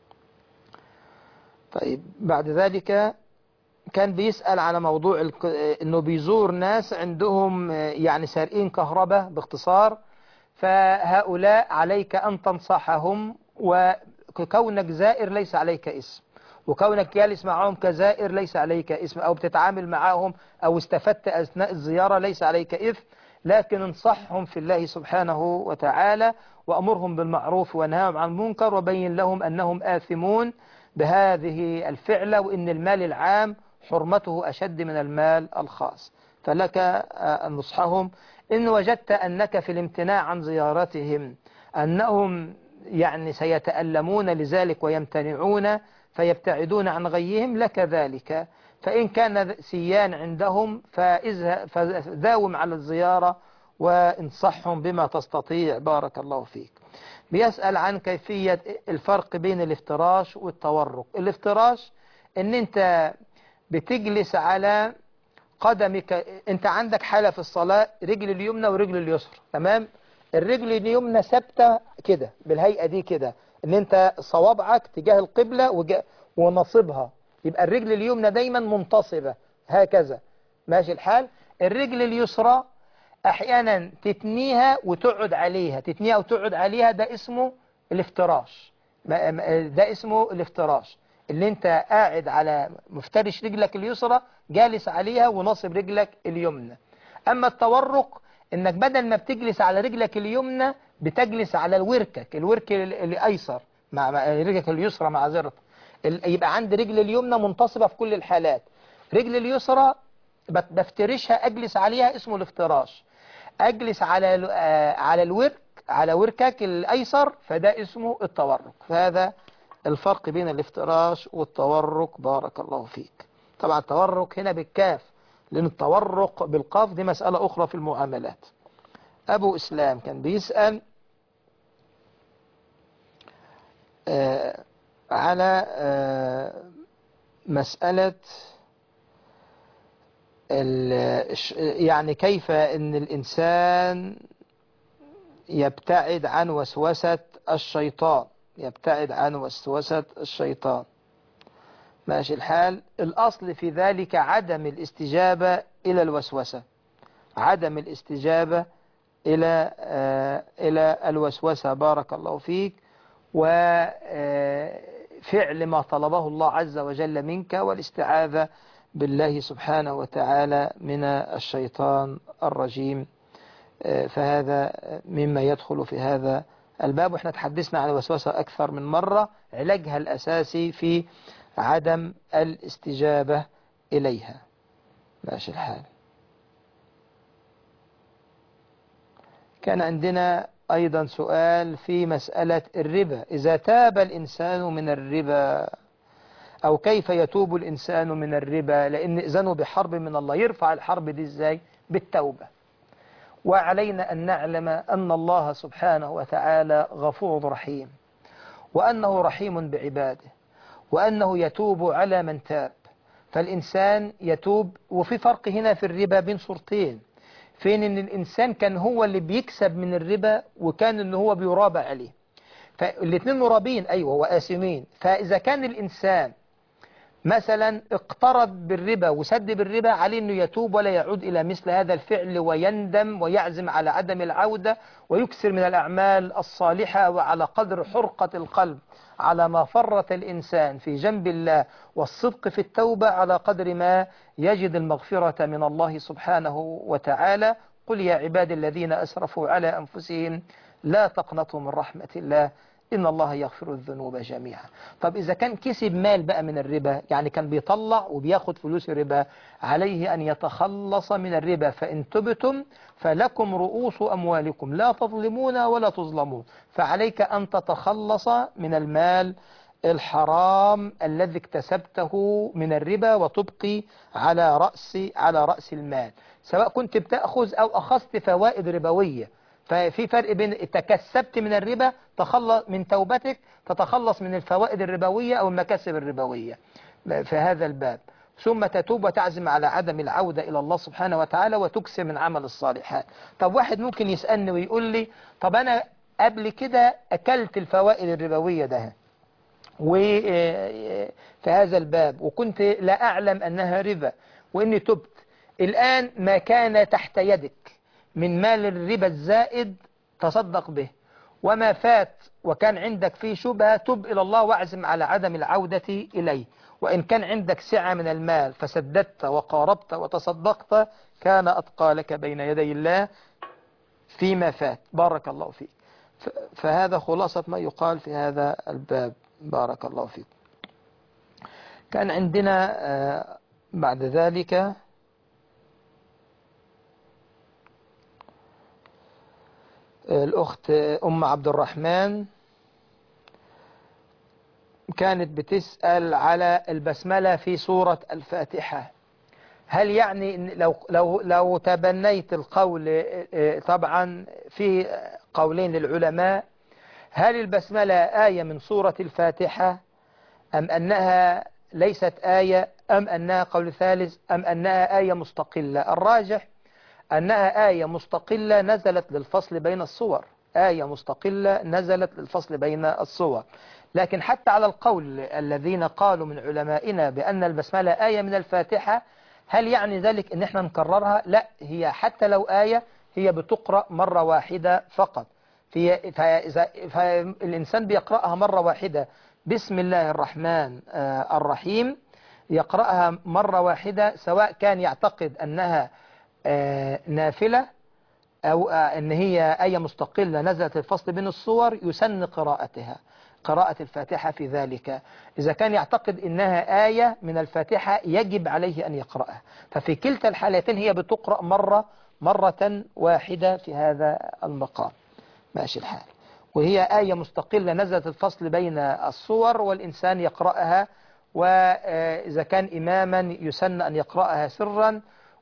طيب بعد ذلك كان بيسأل على موضوع أنه بيزور ناس عندهم يعني سارقين كهرباء باختصار، فهؤلاء عليك أن تنصحهم، وكونك زائر ليس عليك اسم، وكونك جالس معهم كزائر ليس عليك اسم، أو بتتعامل معهم أو استفدت أثناء الزيارة ليس عليك إثم، لكن انصحهم في الله سبحانه وتعالى، وأمرهم بالمعروف وانهاهم عن المنكر، وبين لهم أنهم آثمون بهذه الفعلة، وإن المال العام حرمته أشد من المال الخاص. فلك أن نصحهم. إن وجدت أنك في الامتناع عن زيارتهم أنهم يعني سيتألمون لذلك ويمتنعون، فيبتعدون عن غيهم لك ذلك. فإن كان سيان عندهم فداوم على الزيارة وانصحهم بما تستطيع. بارك الله فيك. بيسأل عن كيفية الفرق بين الافتراش والتورك. الافتراش ان انت بتجلس على قدمك، انت عندك حالة في الصلاة رجل اليمنى ورجل اليسرى، تمام؟ الرجل اليمنى ثابتة كده بالهيئة دي كده، ان انت صوابعك تجاه القبلة ونصبها، يبقى الرجل اليمنى دايما منتصبة هكذا، ماشي الحال. الرجل اليسرى احيانا تتنيها وتقعد عليها، تتنيها وتقعد عليها، ده اسمه الافتراش. ده اسمه الافتراش، اللي انت قاعد على مفترش رجلك اليسرى جالس عليها ونصب رجلك اليمنى. اما التورك انك بدل ما بتجلس على رجلك اليمنى بتجلس على الوركك الورك الايسر مع رجلك اليسرى معذرة، يبقى عند رجل اليمنى منتصبة في كل الحالات. رجل اليسرى بفترشها اجلس عليها اسمه الافتراش. اجلس على على الورك على وركك الايسر فده اسمه التورك. فهذا الفرق بين الافتراش والتورك. بارك الله فيك. طبعا التورك هنا بالكاف، لأن التورق بالقاف دي مسألة أخرى في المعاملات. أبو إسلام كان بيسأل آه على آه مسألة يعني كيف أن الإنسان يبتعد عن وسوسة الشيطان يبتعد عن وسوسة الشيطان. ماشي الحال. الأصل في ذلك عدم الاستجابة إلى الوسوسة، عدم الاستجابة إلى آه إلى الوسوسة. بارك الله فيك. وفعل ما طلبه الله عز وجل منك والاستعاذة بالله سبحانه وتعالى من الشيطان الرجيم. آه فهذا مما يدخل في هذا الباب. واحنا تحدثنا عن الوسوسة أكثر من مرة. علاجها الأساسي في عدم الاستجابة إليها. ماشي الحال. كان عندنا أيضا سؤال في مسألة الربا، إذا تاب الإنسان من الربا أو كيف يتوب الإنسان من الربا، لأن إذنه بحرب من الله. يرفع الحرب دي إزاي؟ بالتوبة. وعلينا أن نعلم أن الله سبحانه وتعالى غفور رحيم، وأنه رحيم بعباده، وأنه يتوب على من تاب. فالإنسان يتوب. وفي فرق هنا في الربا بين صورتين، فين إن الإنسان كان هو اللي بيكسب من الربا وكان إن هو بيرابع عليه، فالاثنين مرابين أيوة وآثمين. فإذا كان الإنسان مثلا اقترض بالربا وسد بالربا، عليه أنه يتوب ولا يعود إلى مثل هذا الفعل، ويندم ويعزم على عدم العودة، ويكثر من الأعمال الصالحة، وعلى قدر حرقة القلب على ما فرط الإنسان في جنب الله والصدق في التوبة، على قدر ما يجد المغفرة من الله سبحانه وتعالى. قل يا عبادي الذين أسرفوا على أنفسهم لا تقنطوا من رحمة الله إن الله يغفر الذنوب جميعا. طب إذا كان كسب مال بقى من الربا، يعني كان بيطلع وبياخد فلوس الربا، عليه أن يتخلص من الربا. فإن تبتم فلكم رؤوس أموالكم لا تظلمون ولا تظلمون. فعليك أن تتخلص من المال الحرام الذي اكتسبته من الربا وتبقي على رأس على رأس المال، سواء كنت بتأخذ أو أخذت فوائد ربوية. ففي فرق بين تكسبت من الربا تخلص من توبتك تتخلص من الفوائد الربوية أو المكاسب الربوية في هذا الباب، ثم تتوب وتعزم على عدم العودة إلى الله سبحانه وتعالى وتكسب من عمل الصالحات. طب واحد ممكن يسألني ويقول لي طب أنا قبل كده أكلت الفوائد الربوية ده وفي هذا الباب وكنت لا أعلم أنها ربا وإني تبت، الآن ما كان تحت يدك من مال الربا الزائد تصدق به، وما فات وكان عندك فيه شبهة تب إلى الله واعزم على عدم العودة إليه. وإن كان عندك سعة من المال فسددت وقاربت وتصدقت كان أتقى لك بين يدي الله فيما فات. بارك الله فيك. فهذا خلاصة ما يقال في هذا الباب. بارك الله فيك. كان عندنا بعد ذلك الأخت أم عبد الرحمن كانت بتسأل على البسملة في سورة الفاتحة. هل يعني إن لو لو لو تبنيت القول، طبعا في قولين للعلماء، هل البسملة آية من سورة الفاتحة أم أنها ليست آية، أم أنها قول ثالث، أم أنها آية مستقلة؟ الراجح أنها آية مستقلة نزلت للفصل بين الصور، آية مستقلة نزلت للفصل بين الصور. لكن حتى على القول الذين قالوا من علمائنا بأن البسملة آية من الفاتحة، هل يعني ذلك أن احنا نكررها؟ لا، هي حتى لو آية هي بتقرأ مرة واحدة فقط. في فالإنسان بيقرأها مرة واحدة، بسم الله الرحمن الرحيم، يقرأها مرة واحدة، سواء كان يعتقد أنها نافلة أو أن هي آية مستقلة نزلت الفصل بين الصور، يسن قراءتها، قراءة الفاتحة في ذلك. إذا كان يعتقد أنها آية من الفاتحة يجب عليه أن يقرأها. ففي كلتا الحالتين هي بتقرأ مرة مرة واحدة في هذا المقام، ماشي الحال. وهي آية مستقلة نزلت الفصل بين الصور، والإنسان يقرأها، وإذا كان إماما يسن أن يقرأها سرا،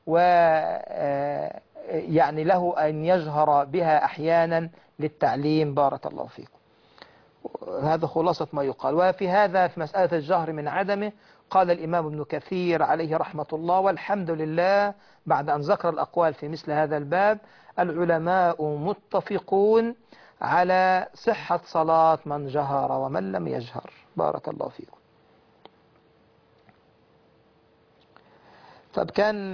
ويعني له أن يجهر بها أحيانا للتعليم. بارك الله فيكم. هذا خلاصة ما يقال. وفي هذا في مسألة الجهر من عدمه قال الإمام ابن كثير عليه رحمة الله: والحمد لله، بعد أن ذكر الأقوال في مثل هذا الباب، العلماء متفقون على صحة صلاة من جهر ومن لم يجهر. بارك الله فيكم. طب كان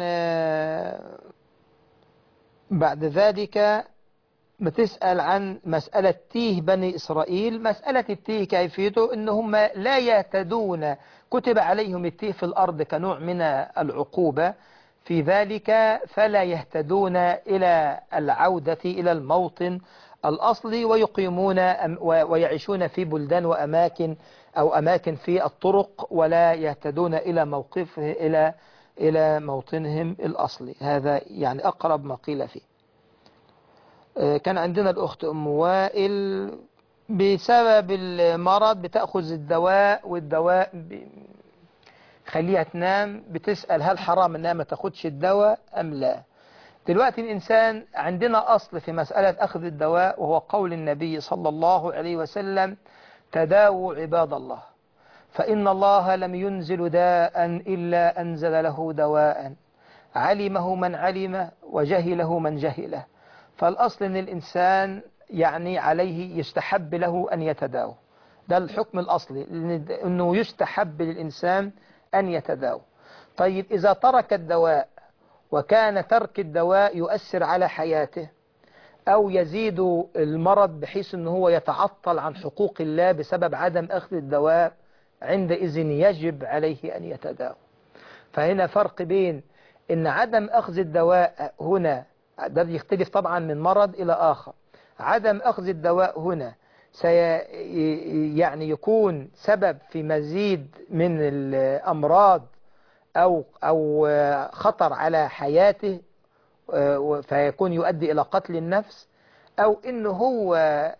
بعد ذلك بتسأل عن مسألة تيه بني إسرائيل. مسألة التيه كيفيته إنهم لا يهتدون، كتب عليهم التيه في الأرض كنوع من العقوبة في ذلك، فلا يهتدون إلى العودة إلى الموطن الأصلي، ويقيمون ويعيشون في بلدان وأماكن أو أماكن في الطرق، ولا يهتدون إلى موقفه إلى إلى موطنهم الأصلي. هذا يعني أقرب ما قيل فيه. كان عندنا الأخت أم وائل بسبب المرض بتأخذ الدواء، والدواء خليها تنام، بتسأل هل حرام أنها ما تأخذش الدواء أم لا؟ دلوقتي الإنسان عندنا أصل في مسألة أخذ الدواء، وهو قول النبي صلى الله عليه وسلم: تداووا عباد الله، فإن الله لم ينزل داء إلا أنزل له دواء، علمه من علمه وجهله من جهله. فالأصل أن الإنسان يعني عليه يستحب له أن يتداوى، ده الحكم الأصلي، أنه يستحب للإنسان أن يتداوى. طيب إذا ترك الدواء وكان ترك الدواء يؤثر على حياته أو يزيد المرض بحيث أنه هو يتعطل عن حقوق الله بسبب عدم أخذ الدواء، عندئذ يجب عليه أن يتداوى. فهنا فرق بين أن عدم أخذ الدواء هنا، ده يختلف طبعا من مرض إلى آخر. عدم أخذ الدواء هنا سي يعني يكون سبب في مزيد من الأمراض أو أو خطر على حياته، فيكون يؤدي إلى قتل النفس، أو إنه هو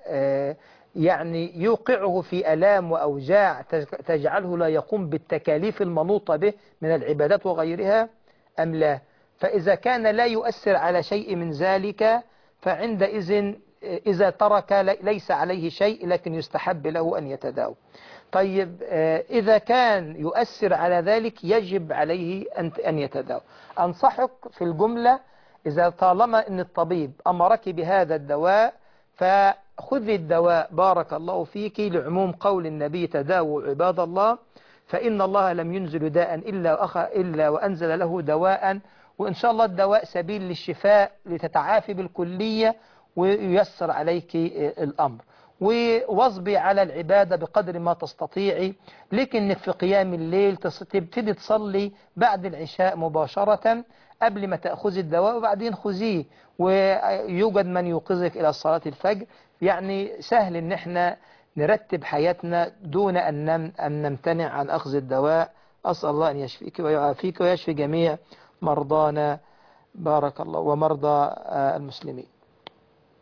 يعني يوقعه في ألام وأوجاع تجعله لا يقوم بالتكاليف المنوطة به من العبادات وغيرها أم لا. فإذا كان لا يؤثر على شيء من ذلك فعندئذ إذا ترك ليس عليه شيء، لكن يستحب له أن يتداوى. طيب إذا كان يؤثر على ذلك يجب عليه أن يتداوى. أنصحك في الجملة، إذا طالما أن الطبيب أمرك بهذا الدواء فخذي الدواء، بارك الله فيك، لعموم قول النبي: تداووا عباد الله، فإن الله لم ينزل داء إلا, أخ إلا وأنزل له دواء. وإن شاء الله الدواء سبيل للشفاء لتتعافي بالكلية وييسر عليك الأمر. وواظبي على العبادة بقدر ما تستطيعي، لكنك في قيام الليل تبتدي تصلي بعد العشاء مباشرة قبل ما تأخذي الدواء، وبعدين خذيه، ويوجد من يوقظك إلى صلاة الفجر. يعني سهل إن احنا نرتب حياتنا دون أن أن نمتنع عن أخذ الدواء. أسأل الله أن يشفيك ويعافيك ويشفي جميع مرضانا، بارك الله، ومرضى المسلمين.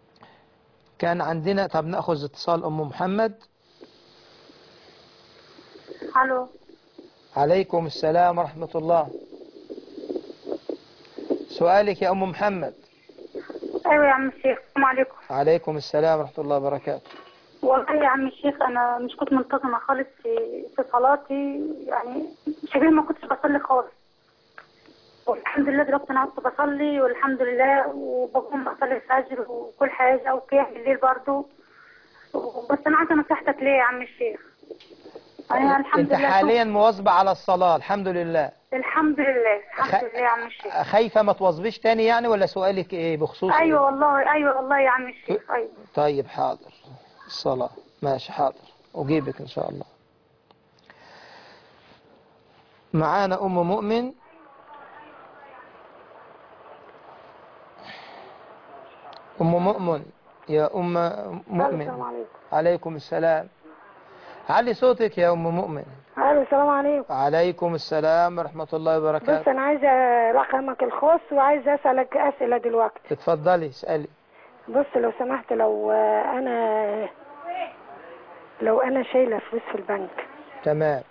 كان عندنا، طب نأخذ اتصال أم محمد. الو. عليكم السلام ورحمة الله. سؤالك يا أم محمد. ايوه يا عم الشيخ، السلام عليكم. عليكم السلام ورحمة الله وبركاته. والله يا عم الشيخ انا مش كنت منتظمه خالص في في صلاتي، يعني شبيه ما كنتش بصلي خالص، والحمد لله دلوقتي انا عدت بصلي والحمد لله، وبقوم اصلي الفجر وكل حاجه وقيام الليل برضه. بس انا عايزه نصيحتك ليه يا عم الشيخ؟ انا الحمد انت لله حاليا مواظبة على الصلاة الحمد لله. الحمد لله الحمد لله يا عم الشيخ. خايفة ما تواظبيش تاني يعني، ولا سؤالك ايه بخصوص ايوه إيه؟ والله ايوه والله يا عم الشيخ. ايوه طيب حاضر. الصلاة ماشي حاضر، أجيبك إن شاء الله. معانا أم مؤمن. أم مؤمن يا أم مؤمن. السلام عليكم. عليكم السلام. علي صوتك يا أم مؤمن. الو السلام عليكم. عليكم السلام ورحمة الله وبركاته. بص أنا عايزة رقمك الخاص وعايزة أسألك أسئلة دلوقتي. اتفضلي اسألي. بص لو سمحت، لو أنا لو أنا شايلة فلوس في البنك. تمام.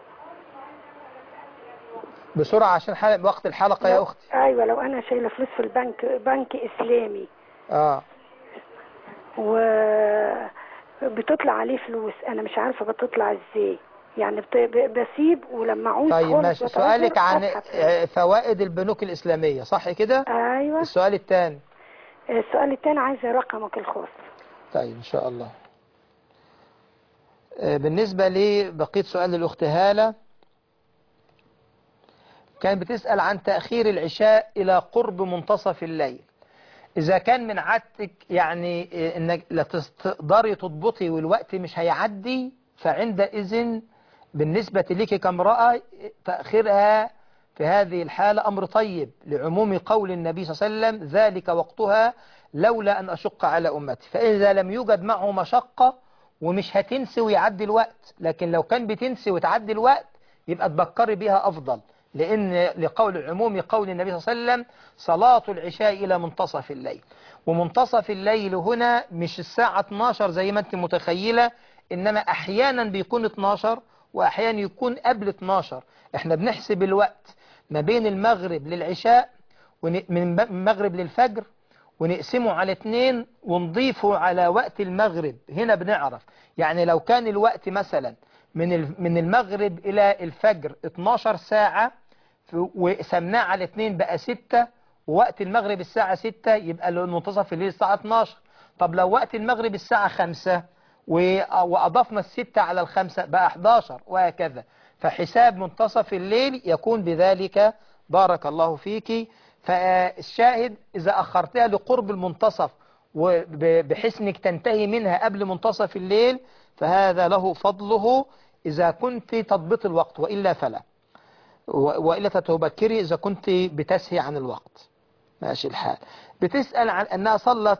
بسرعة عشان حلق وقت الحلقة يا أختي. أيوة لو أنا شايلة فلوس في البنك، بنك إسلامي. آه. و بتطلع عليه فلوس، أنا مش عارفة بتطلع إزاي، يعني بسيب ولما أعوز. طيب ماشي. سؤالك عن فوائد البنوك الإسلامية صح كده؟ أيوة. السؤال الثاني. السؤال الثاني عايزة رقمك الخاص. طيب إن شاء الله. بالنسبة لبقية سؤال الأخت هالة، كانت بتسأل عن تأخير العشاء إلى قرب منتصف الليل. إذا كان من عادتك يعني إنك لا تقدري تضبطي والوقت مش هيعدي، فعندئذ بالنسبة لك كامرأة تأخيرها في هذه الحالة أمر طيب، لعموم قول النبي صلى الله عليه وسلم ذلك وقتها لولا أن أشق على أمتي. فإذا لم يوجد معه مشقة ومش هتنسي ويعدي الوقت، لكن لو كان بتنسي وتعدي الوقت يبقى تبكري بها أفضل، لأن لقول عموم قول النبي صلى الله عليه وسلم صلاة العشاء إلى منتصف الليل. ومنتصف الليل هنا مش الساعة اتناشر زي ما أنت متخيلة، إنما أحيانا بيكون اتناشر وأحيانا يكون قبل اتناشر. احنا بنحسب الوقت ما بين المغرب للعشاء ومن المغرب للفجر ونقسمه على اتنين ونضيفه على وقت المغرب. هنا بنعرف يعني لو كان الوقت مثلا من من المغرب إلى الفجر اتناشر ساعة وقسمناه على اتنين بقى ستة، ووقت المغرب الساعة ستة يبقى منتصف الليل الساعة اتناشر. طب لو وقت المغرب الساعة خمسة وأضفنا الستة على الخمسة بقى احداشر وهكذا. فحساب منتصف الليل يكون بذلك. بارك الله فيك. فالشاهد إذا أخرتها لقرب المنتصف وبحيث انك تنتهي منها قبل منتصف الليل فهذا له فضله إذا كنت تضبط الوقت، وإلا فلا، وإلا تتبكري إذا كنت بتسهي عن الوقت. ماشي الحال. بتسأل عن أنها صلت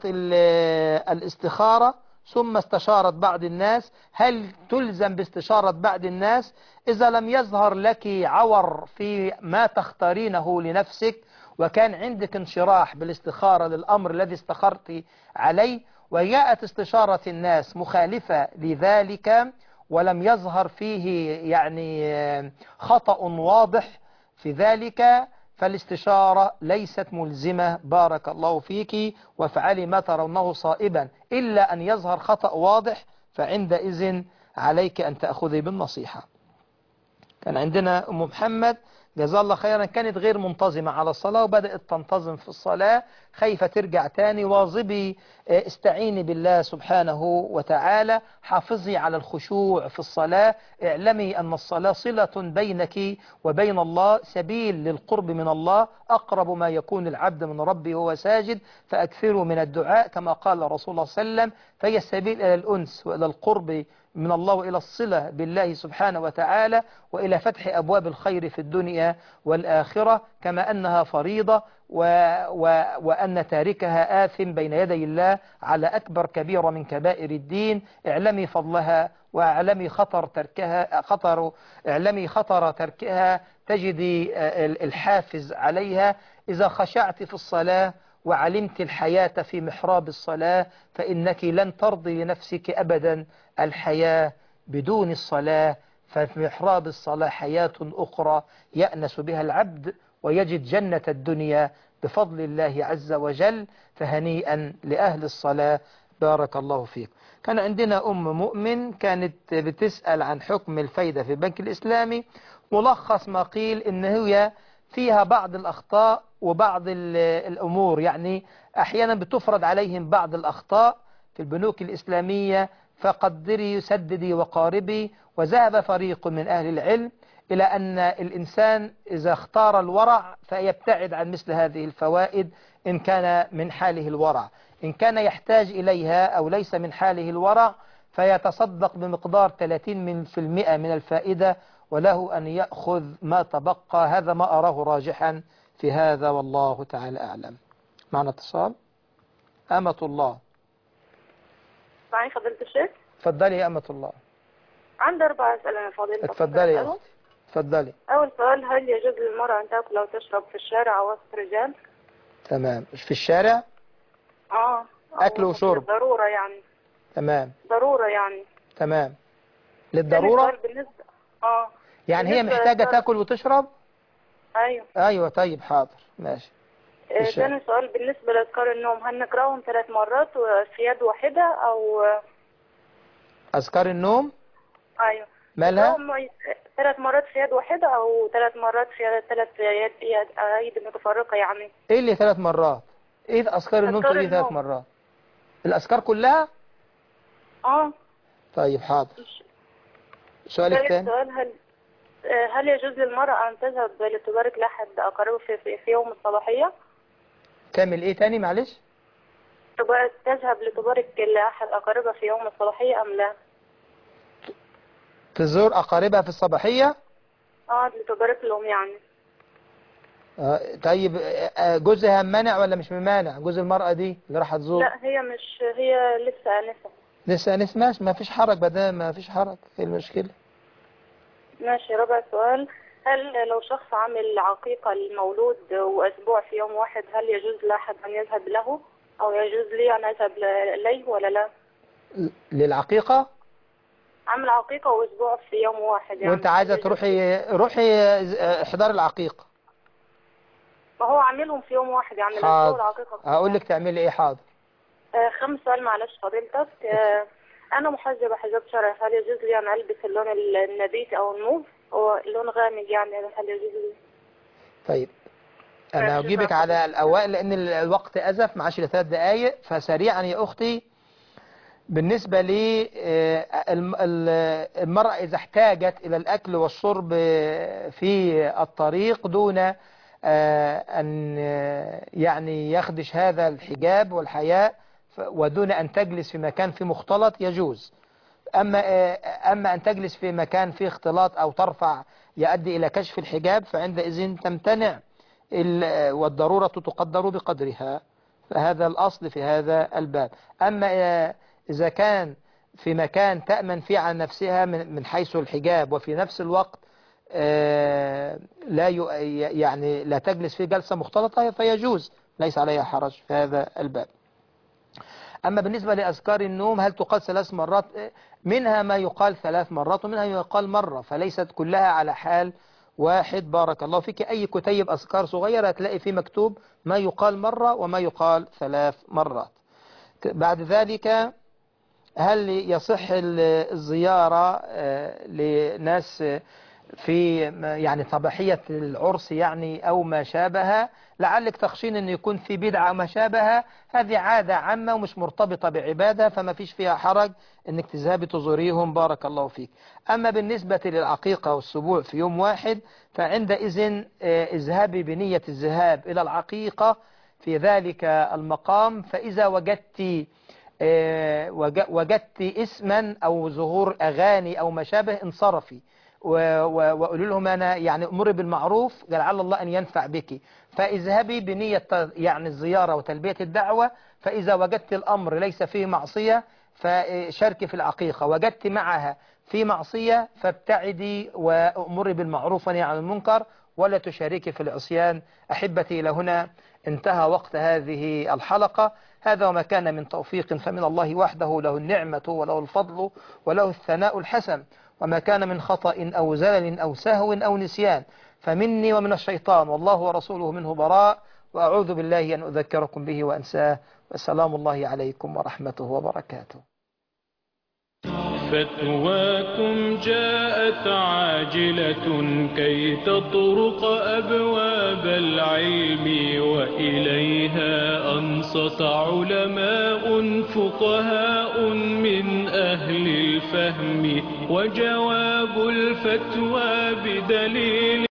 الاستخارة ثم استشارت بعض الناس، هل تلزم باستشارة بعض الناس إذا لم يظهر لك عور في ما تختارينه لنفسك وكان عندك انشراح بالاستخارة للأمر الذي استخرت عليه، وجاءت استشارة الناس مخالفة لذلك ولم يظهر فيه يعني خطأ واضح في ذلك، فالاستشارة ليست ملزمة. بارك الله فيك. وافعلي ما ترونه صائبا إلا أن يظهر خطأ واضح، فعندئذ عليك أن تأخذي بالنصيحة. كان عندنا أم محمد جزا الله خيرا، كانت غير منتظمة على الصلاة وبدأت تنتظم في الصلاة، خايفة ترجع تاني. واظبي، استعيني بالله سبحانه وتعالى، حافظي على الخشوع في الصلاة، اعلمي أن الصلاة صلة بينك وبين الله، سبيل للقرب من الله، أقرب ما يكون العبد من ربه وهو ساجد، فأكثروا من الدعاء كما قال رسول الله صلى الله عليه وسلم، فهي السبيل إلى الأنس وإلى القرب من الله وإلى الصلة بالله سبحانه وتعالى وإلى فتح أبواب الخير في الدنيا والآخرة، كما أنها فريضة و... و... وأن تاركها آثم بين يدي الله على أكبر كبيرة من كبائر الدين. اعلمي فضلها واعلمي خطر تركها خطر اعلمي خطر تركها، تجدي الحافز عليها. إذا خشعت في الصلاة وعلمت الحياة في محراب الصلاة فإنك لن ترضي لنفسك أبدا الحياة بدون الصلاة، ففي محراب الصلاة حياة أخرى يأنس بها العبد ويجد جنة الدنيا بفضل الله عز وجل. فهنيئا لأهل الصلاة، بارك الله فيك. كان عندنا أم مؤمن كانت بتسأل عن حكم الفايدة في البنك الإسلامي. ملخص ما قيل إن هي فيها بعض الأخطاء وبعض الأمور، يعني أحيانا بتفرض عليهم بعض الأخطاء في البنوك الإسلامية، فقدري سددي وقاربي. وذهب فريق من أهل العلم إلى أن الإنسان إذا اختار الورع فيبتعد عن مثل هذه الفوائد إن كان من حاله الورع. إن كان يحتاج إليها أو ليس من حاله الورع فيتصدق بمقدار ثلاثين بالمئة من الفائدة، وله أن يأخذ ما تبقى. هذا ما أراه راجحا في هذا، والله تعالى أعلم. معنا اتصال. أمة الله. معي فضيلة الشيخ. تفضلي يا أمة الله. عندي أربع أسئلة يا فضيلة. تفضلي يا أختي. تفضلي. أول سؤال، هل يجوز للمرأة أن تأكل أو تشرب في الشارع وسط رجال؟ تمام. مش في الشارع؟ آه. أكل وشرب. ضرورة يعني. تمام. ضرورة يعني. تمام. للضرورة؟ بالنسبة آه يعني هي محتاجة تأكل وتشرب؟ أيوه. أيوه طيب حاضر ماشي. ثاني سؤال، بالنسبة لأذكار النوم هل نقرأهم ثلاث مرات في يد واحدة أو؟ أذكار النوم؟ أيوه. مالها؟ ثلاث مرات في يد واحدة أو ثلاث مرات في ثلاث يد يد أيد متفرقة يعني؟ إيه اللي ثلاث مرات؟ إيه أذكار النوم تقولي ثلاث مرات؟ الأذكار كلها؟ آه. طيب حاضر. السؤال الثاني. السؤال، هل هل يجوز للمرأة أن تذهب لتبارك لأحد أقاربها في, في, في يوم الصباحية؟ كمل إيه تاني معلش؟ تذهب لتبارك لأحد أقاربها في يوم الصباحية أم لا؟ تزور أقاربها في الصباحية؟ آه لتبارك لهم يعني. آه طيب جوزها مانع ولا مش ممانع؟ جوز المرأة دي اللي راح تزور؟ لا هي مش، هي لسه آنسة. لسه آنسة ماشي، ما فيش حرج بدل ما فيش حرج. إيه المشكلة؟ ماشي. رابع سؤال، هل لو شخص عامل عقيقة للمولود وأسبوع في يوم واحد هل يجوز لأحد أن يذهب له أو يجوز لي أن أذهب إليه ولا لا؟ للعقيقة؟ عامل عقيقة وأسبوع في يوم واحد يعني. وأنت عايزة تروحي روحي إحضار العقيقة؟ ما هو عاملهم في يوم واحد يعني. حاضر. العقيقة هقول لك تعملي إيه. حاضر. آه خمس سؤال معلش فضيلتك. آه أنا محجبة حجاب شرعي، هل يجوز لي أن ألبس اللون النبيتي أو الموف أو اللون غامق يعني، هل يجوز لي؟ طيب أنا هجيبك على الأوائل لأن الوقت أزف معاش إلى ثلاث دقايق، فسريعا يا أختي. بالنسبة لي المرأة إذا احتاجت إلى الأكل والشرب في الطريق دون أن يعني يخدش هذا الحجاب والحياء ودون أن تجلس في مكان فيه مختلط يجوز. أما أما أن تجلس في مكان فيه اختلاط أو ترفع يؤدي إلى كشف الحجاب فعندئذ تمتنع، والضرورة تقدر بقدرها. فهذا الأصل في هذا الباب. أما إذا كان في مكان تأمن فيه عن نفسها من حيث الحجاب وفي نفس الوقت لا يعني لا تجلس في جلسة مختلطة فيجوز، ليس عليها حرج في هذا الباب. أما بالنسبة لأذكار النوم هل تقال ثلاث مرات؟ منها ما يقال ثلاث مرات ومنها ما يقال مرة، فليست كلها على حال واحد. بارك الله فيك. أي كتيب أذكار صغيرة هتلاقي فيه مكتوب ما يقال مرة وما يقال ثلاث مرات. بعد ذلك هل يصح الزيارة لناس في يعني صباحية العرس يعني أو ما شابه؟ لعلك تخشين أن يكون في بدعة ما شابه. هذه عادة عامة ومش مرتبطة بعبادة، فما فيش فيها حرج أنك تذهبي تزوريهم. بارك الله فيك. أما بالنسبة للعقيقة والسبوع في يوم واحد فعندئذ اذهبي بنية الذهاب إلى العقيقة في ذلك المقام، فإذا وجدت وجدت اسما أو ظهور أغاني أو ما شابه انصرفي وقولوا لهم أنا يعني أمر بالمعروف لعل الله أن ينفع بك. فاذهبي بنية يعني الزيارة وتلبية الدعوة، فإذا وجدت الأمر ليس فيه معصية فشاركي في العقيقة، وجدت معها في معصية فابتعدي وأمري بالمعروف ونهي عن المنكر ولا تشاركي في العصيان. أحبتي إلى هنا انتهى وقت هذه الحلقة. هذا وما كان من توفيق فمن الله وحده، له النعمة وله الفضل وله الثناء الحسن، وما كان من خطأ أو زلل أو سهو أو نسيان فمني ومن الشيطان، والله ورسوله منه براء، وأعوذ بالله أن أذكركم به وأنساه، والسلام الله عليكم ورحمته وبركاته. فتواكم جاءت عاجلة كي تطرق أبواب العلم، وإليها أنصت علماء فقهاء من أهل الفهم، وجواب الفتوى بدليل